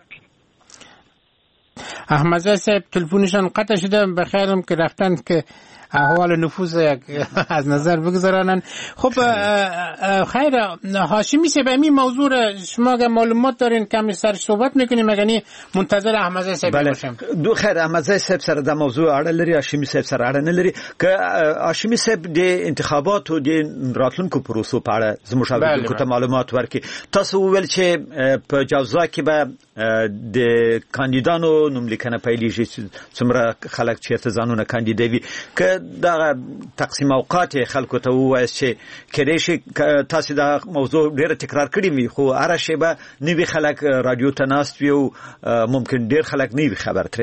D: صاحب تلفونشان قطع شده، بخیرم که رفتن که احوال نفوذ از نظر بگذارنن. خب خیر هاشمی صاحب این موضوع شما اگه معلومات دارین کمی سر صحبت میکنیم مگه منتظر احمد صاحب باشیم؟
E: دو خیر احمد صاحب سره د موضوع اړه لري، هاشمی صاحب سره اړه نه لري. که هاشمی صاحب د انتخاباتو د راتلونکو پروسو په اړه زموږ اوریدونکو ته معلومات ورکړي. تاسو ویل چې په جوزا کې به د کاندیدانو نوملیکنه پیلېږي، څومره خلک چیرته ځانونه کاندیدوي. که دا تقسیم اوقات خلکو ته وایي چې کله شي تاسو دا موضوع ډیره تکرار کړی وي خو هر شی به نوی خلک رادیو ته ناست وي او ممکن ډیر خلک نه وي خبر ترې.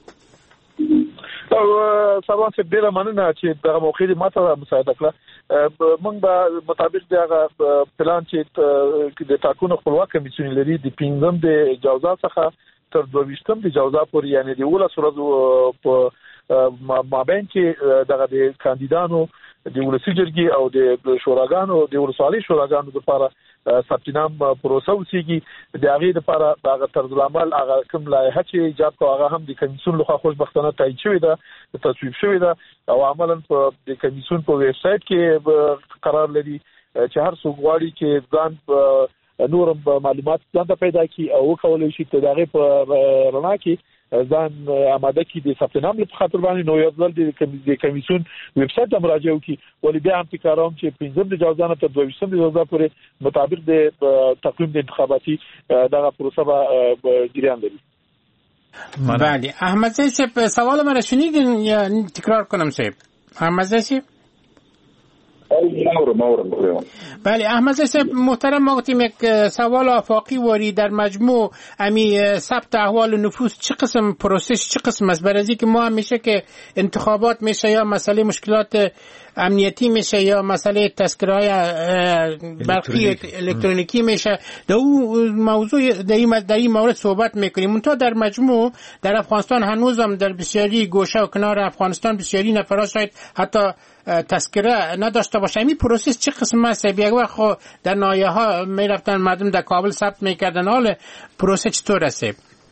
G: سبا چې ډیره مننه چې دا موقع دې ماته مساعده کړه. موږ به مطابق دا پلان چې د ټاکنو خپلواک کمیسیون لري د 15 د جوزا څخه تر 22 د جوزا پورې یعنی د 19 ورځې په مابین کې دغه د کاندیدانو د ولسی جرګې او د شوراګانو د ولسوالۍ شوراګانو لپاره ثبتنام پروسه وسیږي. د هغه لپاره هغه طرزالعمل هغه کوم لایحه چې ایجاد کوي هغه هم د کمیسیون لخوا خوشبختانه تایید شوی ده، تصویب شوی ده او عملاً په د کمیسیون په ویب سټ کې قرار لري چې هر څوک غواړي چې ځان نورم معلومات ځان ته پیدا کړي او کولای شي ته دغه په رڼا کې ځان آماده کړي د ثبتنام لپاره خاطر باندې نو یو ځل د کمیسیون ویب سټ ته مراجعه وکړي. ولې بیا هم تکراروم چې 15 د جوزا نه تر 22 د جوزا پورې مطابق د تقویم د انتخاباتي دغه پروسه به جریان لري.
D: بله احمد صاحب سوال من شنیدین یا تکرار کنم صاحب؟ احمد صاحب بله احمد صاحب محترم، ما گفتیم یک سوال آفاقی واری در مجموع امی ثبت احوال نفوس چه قسم پروسش چه قسم است؟ برای اینکه ما همیشه که انتخابات میشه یا مسئله مشکلات امنیتی میشه یا مسئله تذکره‌های برقی الکترونیکی میشه، در اون موضوع در این مورد صحبت میکنیم. منتها در مجموع در افغانستان هنوزم در بسیاری گوشه و کنار افغانستان بسیاری نفرات شاید حتی تذکره نداشته باشه. این پروسس چه قسم است؟ یک وقت در ناحیه ها میرفتن مردم در کابل ثبت میکردن، حال پروسس چطور است؟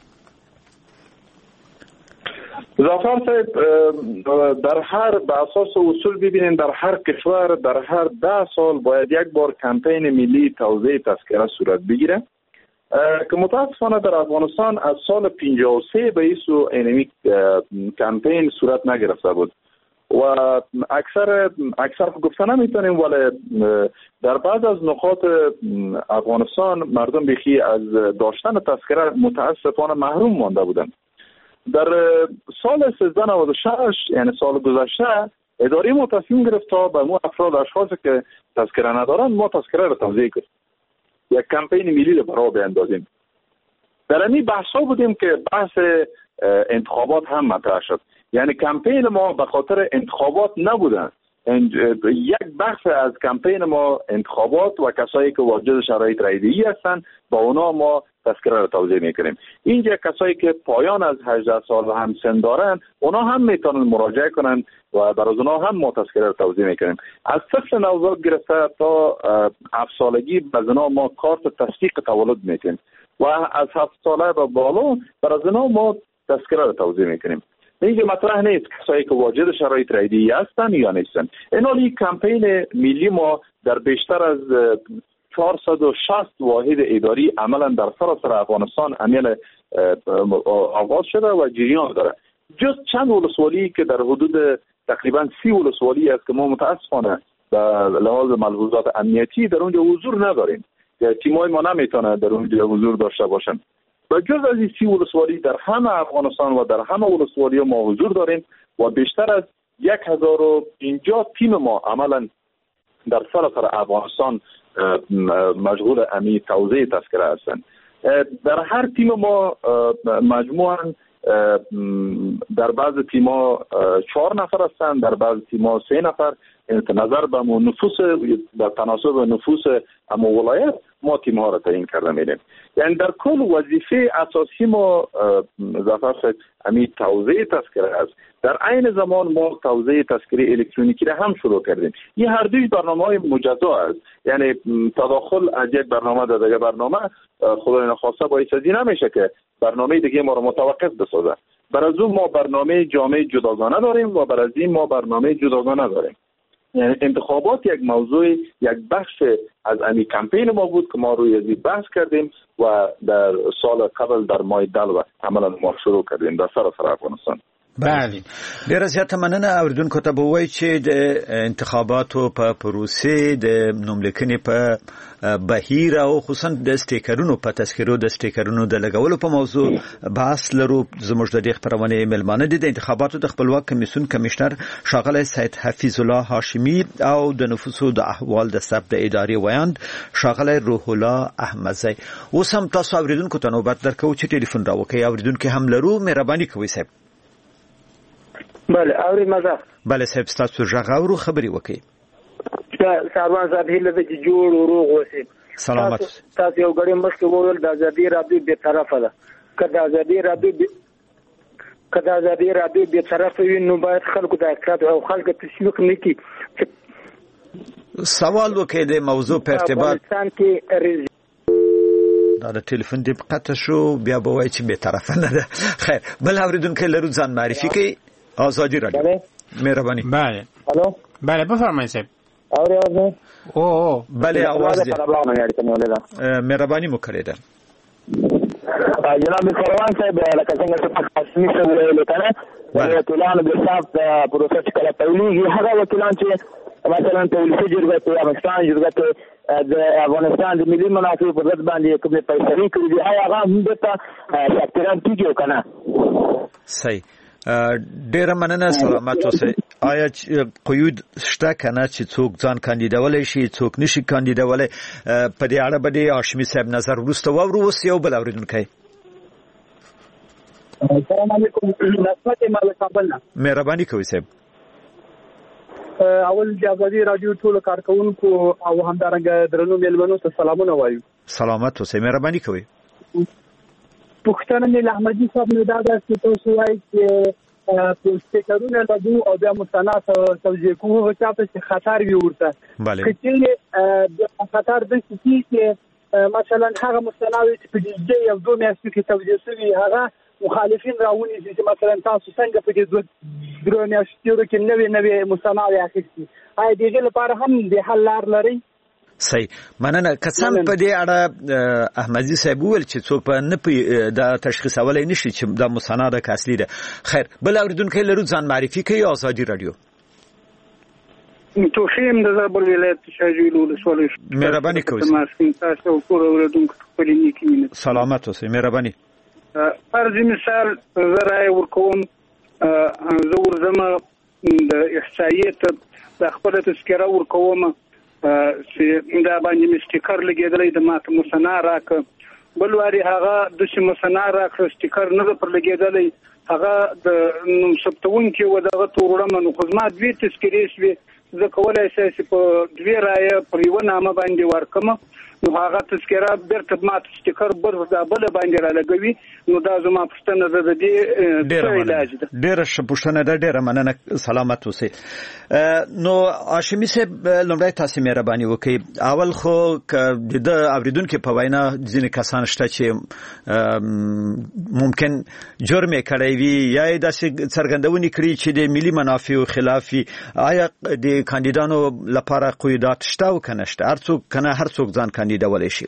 F: ظفر صاحب، در هر به اساس اصول ببینید در هر کشور در هر 10 سال باید یک بار کمپین ملی توزیع تذکره صورت بگیره که متاسفانه در افغانستان از سال 53 به این سو اینمی کمپین صورت نگرفته بود و اکثر گفته نمیتونیم، ولی در بعض از نقاط افغانستان مردم بخی از داشتن تذکره متاسفانه محروم مانده بودند. در سال 1396 یعنی سال گذشته اداره ما تصمیم گرفت تا به مو افراد اشخاصی که تذکره ندارن ما تذکره را توزیع کنیم، یک کمپین ملی را برای بیاندازیم. در این بحثا بودیم که بحث انتخابات هم مطرح شد، یعنی کمپین ما به خاطر انتخابات نبودن، یک بخش از کمپین ما انتخابات و کسایی که واجد شرایط رایده‌ای هستند با اونا ما تذکره را توزیع میکنیم. اینجا کسایی که پایان از 18 سال و هم سن دارن اونا هم میتونن مراجعه کنن و برای اونا هم ما تذکره را توزیع میکنیم. از طفل نوزاد گرفته تا 7 سالگی برای ما کارت تصدیق تولد میکنیم و از 7 ساله به بالا برای اونا ما تذکره را توزیع میکنیم. اینجا مطرح نیست کسایی که واجد شرایط رایده‌ای هستن یا نیستن. این کمپین ملی ما در بیشتر از 460 واحد اداری عملا در سراسر افغانستان عمل آغاز شده و جریان داره. جز چند ولسوالی که در حدود تقریبا 30 ولسوالی است که ما متاسفانه به لحاظ ملحوظات امنیتی در اونجا حضور نداریم، تیمای ما نمیتونه در اونجا حضور داشته باشن. و جز از این 30 ولسوالی در همه افغانستان و در همه ولسوالی ما حضور داریم و بیشتر از 1050 تیم ما عملا در سراسر افغانستان مشغول امی توزیع تذکره هستند. در هر تیم ما مجموعاً در بعض تیم‌ها 4 نفر هستند، در بعض تیم‌ها 3 نفر. نظر به نفوس به تناسب نفوس اما ولایت ما تیم‌ها را تعیین کرده می‌ریم. یعنی در کل وظیفه اساسی ما ظفر امی توزیع تذکره است. در عین زمان ما توزیع تذکره الکترونیکی را هم شروع کردیم. این هر دوی برنامه‌های مجزا است، یعنی تداخل از یک برنامه در دیگر برنامه خدای نخواسته باعث ازی نمیشه که برنامه دیگه ما رو متوقف بسازه. برای اون ما برنامه جامع جداگانه داریم و برای این ما برنامه جداگانه داریم. یعنی انتخابات یک موضوع یک بخش از امی کمپین ما بود که ما روی ازی بحث کردیم و در سال قبل در ماه دلو عملا ما شروع کردیم در سراسر افغانستان.
E: بله، ډیره زیاته مننه. اوریدونکو ته به وایي چې د انتخاباتو په پروسې د نوملیکنې په بهیر او خصوصا د سټیکرونو په تذکرو د سټیکرونو د لګولو په موضوع بحث لرو. زموږ د دې خبرونه ملمانه دي د انتخاباتو د خپلواک کمیسیون کمشنر ښاغلی سید حفیظ الله هاشمی او د نفوسو د احوال د ثبت ادارې ویاند ښاغلی روح الله احمدزی. اوس هم تاسو اوریدونکو ته نوبت درکوو چې ټلیفون راوکړئ. اوریدونکو هم لرو، مهرباني کوئ صاحب.
L: بله اوري مزه.
E: بله صاحب ستاسو ژغ اورو، خبري وکړئ.
L: ساروان صاحب هیله د جوړ او روغ اوسئ.
E: سلامت.
L: تاسو یو غړي مخکې وویل د ازادي رادیو به طرفه ده. کله ازادي رادیو به طرفه وي نو باید خلکو د حقیقت او خلکو تشویق نکړي.
E: سوال وکړئ د موضوع په ارتباط
L: کې
E: دا د ټلیفون دی قطع شو، بیا به وایي چې به طرفه نه ده. خیر، بل اوریدونکو لرو، ځان معرفي کړئ. آزادی رادیو. مهربانی.
D: بله.
L: الو.
D: بله بفرمایید صاحب.
L: اوه
E: اوه بله آواز دی. مهربانی مو کړئ ده.
J: جناب سروان صاحب لکه څنګه چې په قسمی سره ویل کنه وکیلانو د صاحب پروسس کله پیلېږي هغه وکیلان چې مثلا په ولسی جرګه کې افغانستان جرګه کې د افغانستان د ملي منافع په ضد باندې کومې پیسې کړې دي هغه هم د تکرار کیږي کنه.
E: صحیح. ډېر مننه سلامت اوسئ. آیا قیود شته کنه چې څوک ځان کاندیدولای شي څوک نشي کاندیدولای؟ په دې اړه به د هاشمي صاحب نظر وروسته واورو. اوس یو بل اوریدونکی.
M: السلام علیکم. نسبت مالک کابل.
E: مهرباني کوئ صاحب.
M: اول د ازادي رادیو ټول کارکونکو او همدارنګه درنو میلمنو ته سلامونه وایو.
E: سلامت اوسئ. مهرباني کوئ.
M: پښتنه مل احمدي صاحب نو دا چې تاسو وایي چې پوسټرونه لګو او بیا مستند توجیه کوو چې خطر وي ورته. کله د خطر د چې مثلا هغه مستند چې په دې یو دوه میاشتې کې توجیه شوی هغه مخالفین راونی چې مثلا تاسو څنګه په دې دوه میاشتو کې نوې مستند اخیستي. آیا دغه لپاره هم د حل لار لري؟
E: صحیح. مننه. قسم په دې اړه احمدي صاحب ویل چې څوک په نه د تشخیصولای نشي چې د مستند اصلي ده. خیر بل اوریدونکو لرو ځان معرفي کوي. ازادي رادیو.
L: توخیم د زابل ولایت شاجویل ولسوالۍ.
E: مهرباني کوئ.
L: تاسو ټول اوریدونکو په دې کې
E: سلامت اوسئ. مهرباني.
L: فرض مثال زراي ورکوم زه ورزم د احصایې د خپل تذکره ورکوم چې دا باندې مستیکر لګیدلې د ماته مصنع راک بل واري هغه د مصنع راک استیکر نه پر لګیدلې هغه د نوم ثبتون کې و دغه تورړم نو خدمات دوی تذکرې شوی زه کولای شم په دوی رایه پر یو نامه باندې ورکم نو هغه تذکره برته ماته استیکر بر بل باندې را لګوي نو دا زما پښتنه د دې علاج ده.
E: ډېر ښه پښتنه ده. ډېر مننه. سلامت اوسئ. نو هاشمي صاحب لومړی تاسو مهرباني وکړئ. اول خو د اوریدونکو په وینا ځینې کسان شته چې ممکن جرم کړی وي یا داسې څرګندونې کړي چې د ملي منافعو خلاف وي. آیا د کاندیدانو لپاره قیودات شته او کنه شته؟ هر څوک ځان کاندیدولای شي؟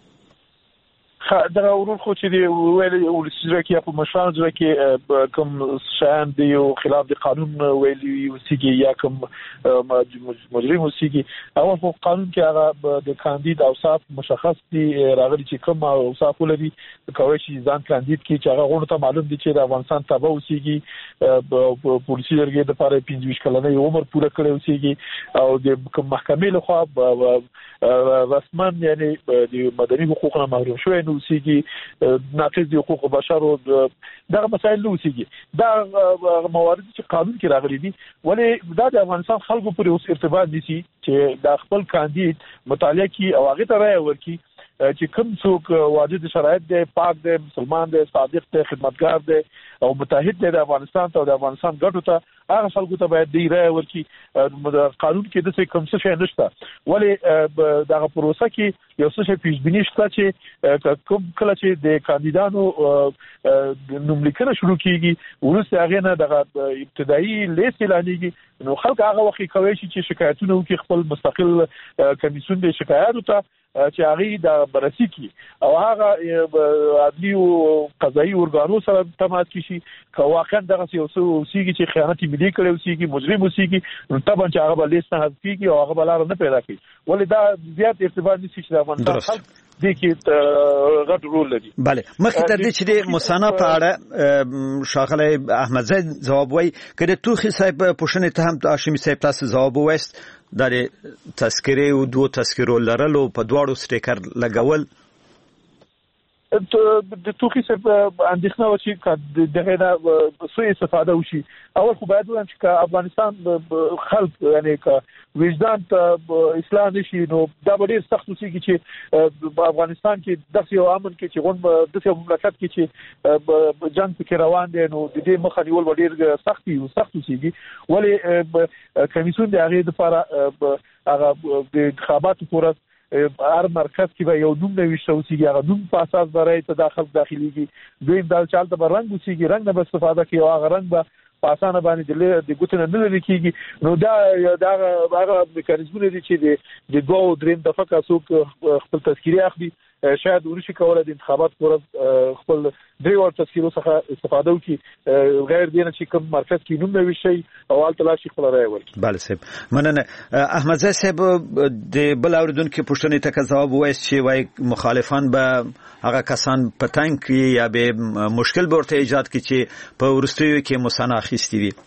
G: دا ورور خو چې دی ویل ولسره کې په مشرانو ځای کې کوم شان دی او خلاف د قانون ویلي وسیږي یا کوم مجرم وسیږي او په قانون کې هغه د کاندید اوصاف مشخص دي راغلي چې کوم اوصاف لري کوي چې ځان کاندید کې چې هغه غوړ ته معلوم دي چې د افغانستان تابع وسیږي پولیسي لرګي د لپاره 25 کلنې عمر پوره کړی وسیږي او د کوم محکمې لخوا رسما یعنی د مدني حقوقو محروم شوی نو وسیږي ناقض د حقوق بشر او دغه مسایل نو وسیږي. دا موارد چې قانون کې راغلي دي ولې دا د افغانستان خلکو پورې اوس ارتباط نشي چې د خپل کاندید مطالعه کی او هغه ته رائے ورکړي چې کوم څوک واجد شرایط دی پاک دی مسلمان دی صادق دی خدمتګار دی او متحد دی د افغانستان ته او د افغانستان ګټو ته هغه خلکو ته باید دی رائے ورکړي. قانون کې د څه کوم څه شی نشته ولې دغه پروسه کې یو څه پیشبینی شته چې کوم کله چې د کاندیدانو نوملیکنه شروع کیږي ورسته هغه نه دغه ابتدایي لیست اعلانېږي نو خلک هغه وخت کوي چې شکایتونه وکړي خپل مستقل کمیسیون د شکایاتو ته چې هغه د بررسي کی او هغه عدلي او قضایي ارګانو سره تماس کیږي که واقعا دغه یو څه وسیږي چې خیانت ملي کړي وسیږي مجرم وسیږي نو طبعا چې هغه به لیست نه حذف کیږي او هغه بلاره نه پیدا کوي ولې دا زیات ارتباط نشي چې د افغانستان خلک دې کې غټ رول لري.
E: بله مخکې تر دې چې د مصنع په اړه ښاغلی احمدزی ځواب وایي که د توخي صاحب پوښتنې ته هم هاشمي صاحب تاسو ځواب ووایست د تذکرې او دوه تذکرو لرلو په دواړو سټیکر لګول
G: د توخي صاحب اندېښنه و چې دغه نه څه استفاده وشي. اول خو باید ووایم چې افغانستان خلک یعنی که وجدان ته اصلاح نشي نو دا به ډېر سخت وسیږي چې په افغانستان کې داسې یو امن کې چې داسې یو مملکت کې چې جنګ پکې روان دی نو د دې مخه نیول به ډېر سخت وسیږي. ولې کمیسیون د هغې دپاره هغه د انتخاباتو پوره هر مرکز کې به یو نوم نوشته وسیږي هغه نوم په اساس برای ته داخل داخليږي دوی د چالت به رنگ وسیږي رنگ نه به استفاده کوي او هغه رنگ به په اسانه باندې د ګوتنه نه لري کیږي نو دا هغه میکانیزمونه دي چې د دوه دریم دفعه څوک خپل تذکیره اخلي شاید ورشي کولای د انتخابات پر خپل دیوال تذکیرو څخه استفاده وکړي غیر دینه چې کوم مرکز کې نوم نوي شي او حالت لا شي خپل راي ورکړي.
E: بله صاحب مننه. احمد زای صاحب د بل اوریدونکو پوښتنې ته ځواب وایي چې وای مخالفان به هغه کسان په تنګ کې یا به مشکل ورته ایجاد کړي چې په ورستیو کې مسانه اخیستي وي.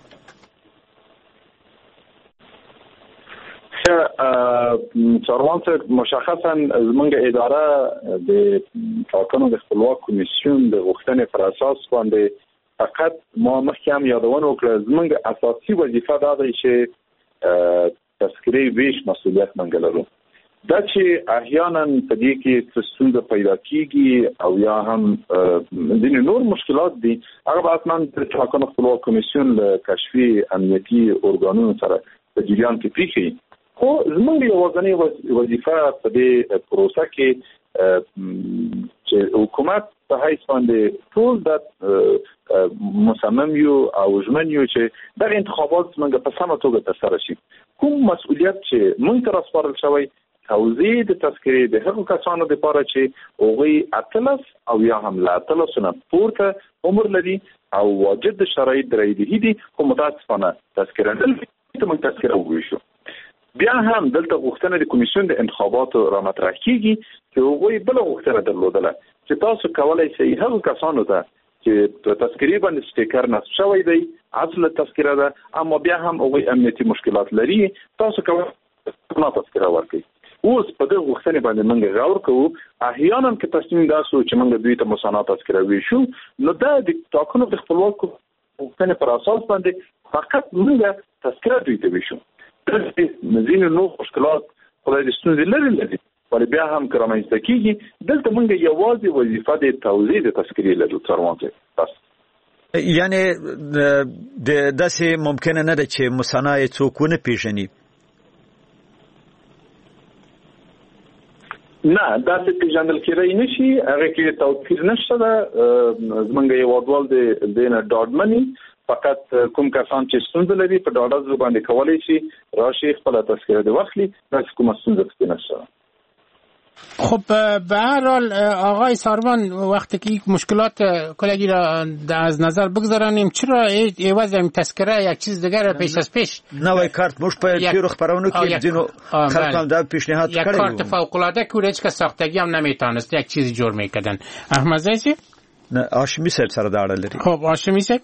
F: څاروان مشخصا زمونږ اداره د ټاکنو د خپلواک کمیسیون د غوښتنې پر اساس باندې فقط ما مخکې هم یادونه وکړه زمونږ اساسي وظیفه دا ده چې تذکرې ویش مسؤلیت موږ لرو. دا چې احیانا په دې کې ستونزه پیدا کیږي او یا هم ځینې نور مشکلات دي هغه به حتما د ټاکنو خپلواک کمیسیون له کشفي امنیتي ارګانونو سره په جریان کې پیښي. خو زمونږ یوازینی وظیفه په دې پروسه کې چې حکومت په حیث باندې ټول د مصمم یو او ژمن یو چې د انتخابات څنګه په سمه توګه ترسره شي. کوم مسؤلیت چې موږ ته راسپارل شوی توزیع د تذکرې د هغو کسانو لپاره چې هغوی 18 او یا هم له 18 نه پورته عمر لري او واجد شرایط درېدي دي خو متاسفانه تذکره نه موږ تذکره وویشو. بیا هم دلته غوښتنه د کمیسیون د انتخاباتو را مطرح کیږي چې هغوی بل غوښتنه درلودله چې تاسو کولای شئ هغو کسانو ته چې په تذکرې باندې سټیکر نصب شوی دی اصل تذکره ده اما بیا هم هغوی امنیتي مشکلات لري تاسو کولای نه تذکره ورکړئ. اوس په دې غوښتنې باندې موږ غور کوو احیانا که تصمیم داسو چې موږ دوی ته مسانه تذکره ویشو نو دا د ټاکنو د خپلواک غوښتنې پر اساس باندې فقط موږ تذکره دوی ته ویشو. مزین نو مشکلات خدای دې ستونزې لري ولې بیا هم که رامنځته کېږي دلته موږ یوازې وظیفه د توزیع د تذکرې لرو څاروان بس.
E: یعنی داسې ممکنه نه ده چې مسانه یې څوک ونه پیژني؟
F: نه داسې پیژندل کېدای نشي هغه کې توپیر نشته ده. زمونږ هېوادوال د دې نه ډاډمني فقط کوم کسان چې ستونزه لري په ډاډه باندې کولی شي راشي خپله تذکره دې واخلي داسې کومه ستونزه پکې نشته.
D: خب به هر حال آقای ساربان وقتی که مشکلات کلگی را از نظر بگذارانیم چرا عوض این تذکره یک چیز دیگر را پیش از پیش
E: نوی کارت مش په تیرو خبرونو کې دینو خلکان دا پیشنهاد کړی
D: یک کارت فوق العاده که هیچ کس ساختگی هم نمیتونست یک چیز جور میکردن. احمد زیسی
E: نه هاشمی صاحب سره دا اړه لري.
D: خب هاشمی صاحب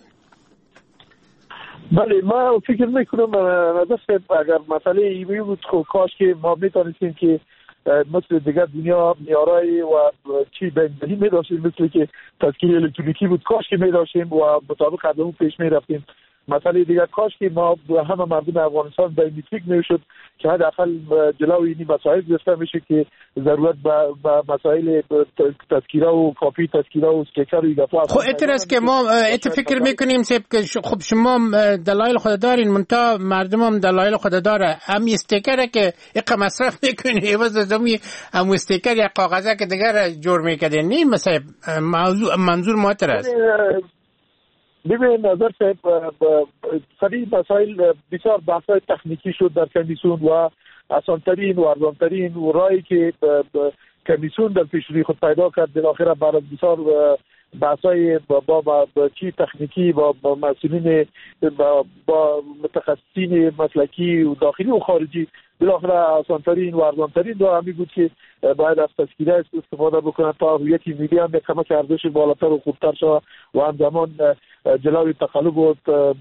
G: بله ما فکر میکنم اگر مسئله ایمی بود خب کاش که ما میتونستیم که مثل دیگر دنیا معیارای و چی بین‌المللی می‌داشتیم مثل که تذکره الکترونیکی بود کاش که می‌داشتیم و مطابق قدم پیش می‌رفتیم. مسئله دیگر کاش که ما همه مردم افغانستان بایومتریک میشد که حداقل جلوی این مسائل گرفته میشه که ضرورت به مسائل تذکره و کاپی تذکره و استیکر و ایگفا.
D: خب اعتراض که ما فکر میکنیم که خب شما دلایل خود دارین منتها مردم هم دلایل خود داره. هم استیکره که یک مصرف میکنی عوض هم استیکر یا کاغذه که دیگر جور میکردین نیم مثلا منظور معترض.
G: ببین نظر صاحب سری مسائل بسیار بحث‌های تکنیکی شد در کمیسیون و آسان‌ترین و ارزان‌ترین و راهی که کمیسیون در پیشروی خود پیدا کرد بالاخره بعد از بسیار بحث‌های با چی تکنیکی با مسئولین با متخصصین مسلکی و داخلی و خارجی بالاخره آسان‌ترین و ارزان‌ترین راه همی بود که باید از تذکره استفاده بکنن تا هویت ملی هم کمک ارزش بالاتر و خوبتر شود و همزمان جلوی تقلب و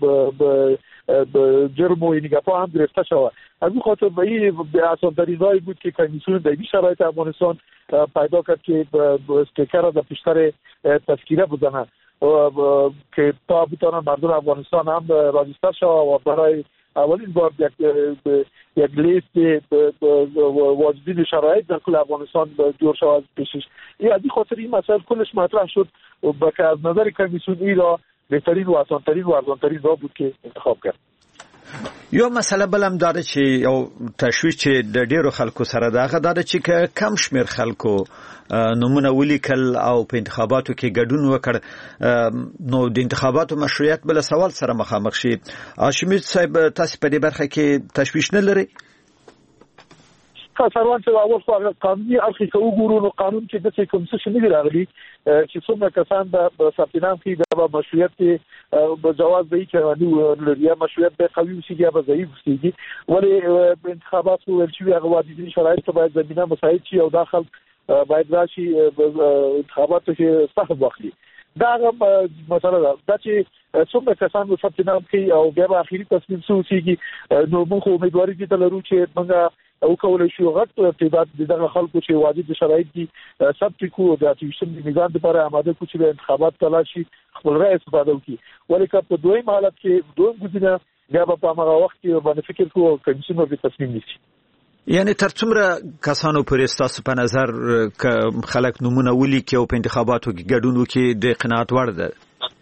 G: جرم و این گپا هم گرفته شود. از این خاطر به آسان‌ترین راهی بود که کمیسیون در این شرایط افغانستان پیدا کرد که استیکر را در پیشتر تذکره بزنه که تا بتوانند مردم افغانستان هم راجستر شود و برای اولین بار یک لیست واجدین شرایط در کل افغانستان جور شود پیشش. از این خاطر این مسئله کلش مطرح شد و از نظر کمیسیون این را بهترین و آسان‌ترین و ارزان‌ترین راه بود که انتخاب کرد.
E: یو مسله بلم داره چې یو تشویش چې د ډیرو خلکو سره داغه داره چې کم شمیر خلکو نمونه ولیکل او په انتخاباتو کې ګډون وکړ نو د انتخاباتو مشروعیت بل سوال سره مخامخ شي. هاشمی صاحب تاسو په دې برخه کې تشویش نه لري؟
G: سروان څه اول خو قانوني اړخ کې وګورو نو قانون کې د څه کوم څه نه راغلي چې څومره کسان د سپینام کې د مشروعیت په جواز دی چې نو یا مشروعیت به قوي وي یا به ضعیف وي ولې انتخابات ولې هغه وادي شرایط ته باید زمينه مساعد شي او داخل باید راشي انتخابات کې صاحب واخلي دا مسله ده چې څومره کسان په سپینام کې او بیا به اخیری تصمیم سوسیږي نو موږ امیدواري دي ته لرو چې موږ او کولای شو غټ ارتباط دغه خلکو چې واجب شرایط دي ثبت کو د اټیشن د نظام لپاره آماده کو چې انتخابات تلاشي خپل رأي استفاده وکړي ولکه په دویم حالت کې دویم ګزینه بیا په هغه وخت کې باندې فکر کوو کمیسیون به تصمیم نیسي
E: یعنی تر څومره کسانو پرې ستاسو په نظر خلک نمونه ولیکي او په انتخاباتو کې ګډون وکړي د قناعت وړ ده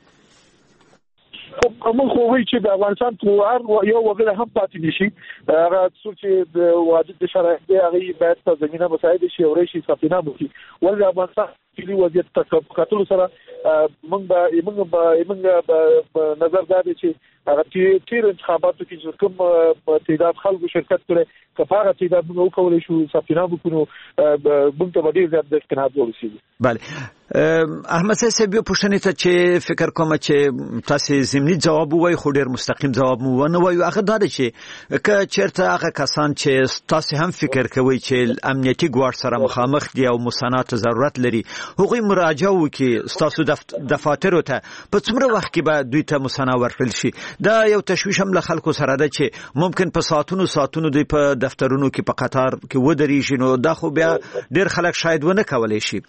G: موږ خو وایو چې د افغانستان په یو وګړي هم پاتې نشي هغه څه چې د واجب شرایط دی هغه باید په زمينه مساعد شي او راشي سپینا وکړي ولې افغانستان کې وضعیت تکاتل سره موږ نظر دا دی چې هغه تیر انتخاباتو کې کوم تعداد خلکو شرکت کړي کفاره تعداد موږ کولای شو سپینا وکړو موږ ته ډیر زیات د قناعت ورسېږي.
E: بله احمد صاحب یو پوښتنه ته چې فکر کوم چې تاسو زمینی جواب وای خو ډیر مستقیم جواب مو ونه وای هغه دا چې ک چیرته هغه کسان چې تاسو هم فکر کوي چې امنیتي ګواښ سره مخامخ دي او مسانات ضرورت لري هغوی مراجعه وکړي تاسو دفاتر ته په څومره وخت کې به دوی ته مسانه ورکړل شي دا یو تشویش هم له خلکو سره ده چې ممکن په ساعتونو دوی په دفترونو کې په قطار کې ودرېږي نو دا خو بیا ډیر خلک شاید ونه کولای شي.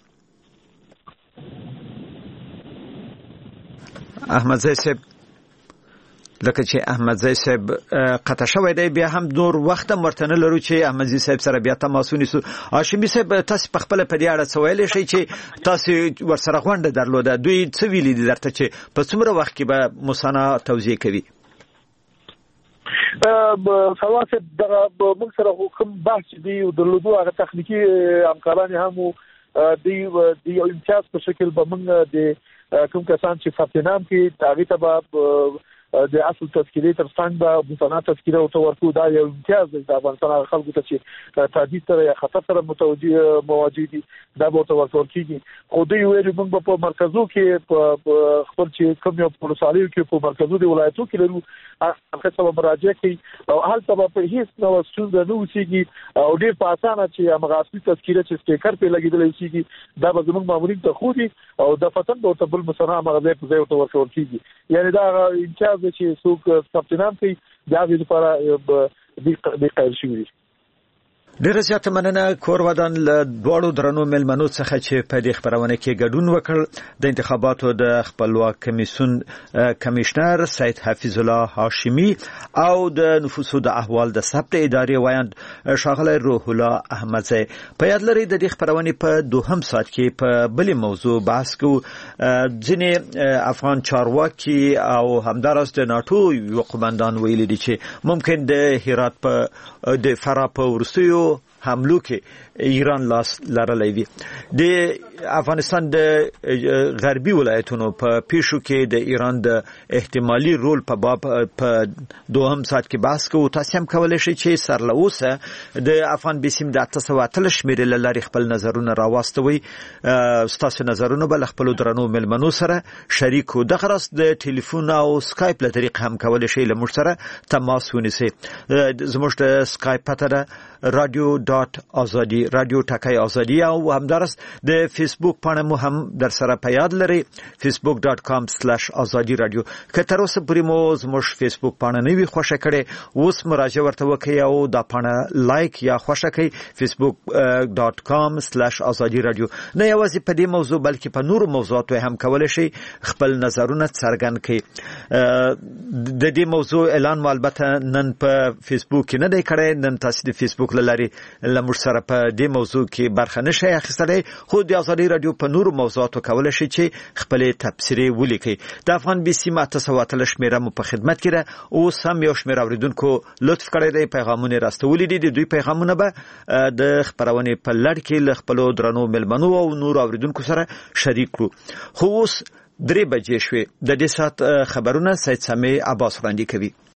E: احمد زئی صاحب لکه چې احمد زئی صاحب قطع شوی دی بیا هم نور وخت مرتنه لرو چې احمد زئی صاحب سره بیا تماس ونیسو. هاشمي صاحب تاسو په خپل په دې اړه څه ویلی شئ چې تاسو ورسره غونډه درلوده دوی څه ویلي دي درته چې په څومره وخت کې به مسانه توضیح کوي؟
G: سواسه دغه موږ سره کوم بحث دی درلودو هغه تخنیکی همکاران هم دی یو امتیاز په شکل به موږ د کوم کسان چې فتنام کې هغه ته د اصل تذکیرې تر څنګ به مسانات تذکیره او تورکو دا یو امتیاز د افغانستان خلکو ته چې تهدید سره یا خطر سره مواجه دي دا به تورکو کیږي خو دوی ویلي موږ په مرکزو کې په خپل چې کوم یو پروسالیو کې په مرکزو دی ولایتو کې لرو هغه څه مراجعه کوي او هلته په هیڅ نو ستونزه نه وسیږي او ډیر په اسانه چې هغه اصلي تذکیره چې سټیکر په لګیدل شي دا به زموږ مامورین ته خو دي او د فتن به تبل مسانه هغه په ځای تورکو کیږي یعنی دا امتیاز چې څوک سپټنام کوي دا د لپاره د قایل شوی.
E: ډیر زیات مننه کور ودان له دوړو درنو ملمنو څخه چې په دې خبرونه کې ګډون وکړ د انتخاباتو د خپلواک کمیسیون کمشنر سید حفیظ الله هاشمی او د نفوسو د احوال د ثبت ادارې وایند شاغله روح الله احمدزی په یاد لري د دې خبرونه په دوهم ساعت کې په بل موضوع بحث کو ځینې افغان چارواکي او همدارس د ناتو یو قومندان ویلي دي چې ممکن د هرات په د فرا په ورسیو حملو کې ایران لاس لرلی وي. د افغانستان د غربي ولایتونو په پیشو کې د ایران د احتمالي رول په باب په دوهم ساعت کې بحث کوو. تاسو هم کولای شئ چې سر له اوسه د افغان بیسیم د 830 شمیرې لاري خپل نظرونه راوستوي. ستاسو نظرونه بل خپل درنو ملمنو سره شریکو دغه راست د ټلیفون او سکایپ له طریق هم کولای شئ له موږ سره تماس ونیسئ. زموږ د سکایپ پته ده radio.azadi رادیو ټاکای ازادي او همدارس د فیسبوک پاڼه مو هم در سره په یاد لري facebook.com/azadi radio که تر اوسه پرې مو زموږ فیسبوک پاڼه نه وي خوښه کړې اوس مراجعه ورته وکړئ او دا پاڼه لایک یا خوښه کړئ facebook.com/azadi radio. نه یوازې په دې موضوع بلکې په نورو موضوعاتو هم کولای شئ خپل نظرونه څرګند کړئ. د دې موضوع اعلان البته نن په فیسبوک کې نه دی کړی نن تاسو د فیسبوک لاري لمر سره په دې موضوع کې برخه نشئ اخیستلای خو د ازادي رادیو په نورو موضوعاتو کولای شئ چې خپل تبصرې ولیکئ. د افغان بیسیم 830 شمیره مو په خدمت کې ده او سم یو شمیر اوریدونکو لطف کړی دی پیغامونه راستولي دي د دوی پیغامونه به د خبرونه په لړ کې ل خپل درنو ملمنو او نور اوریدونکو سره شریک کړو. خو اوس 3 بجې شوې د دې سات خبرونه سید سامي عباس وړاندې کوي.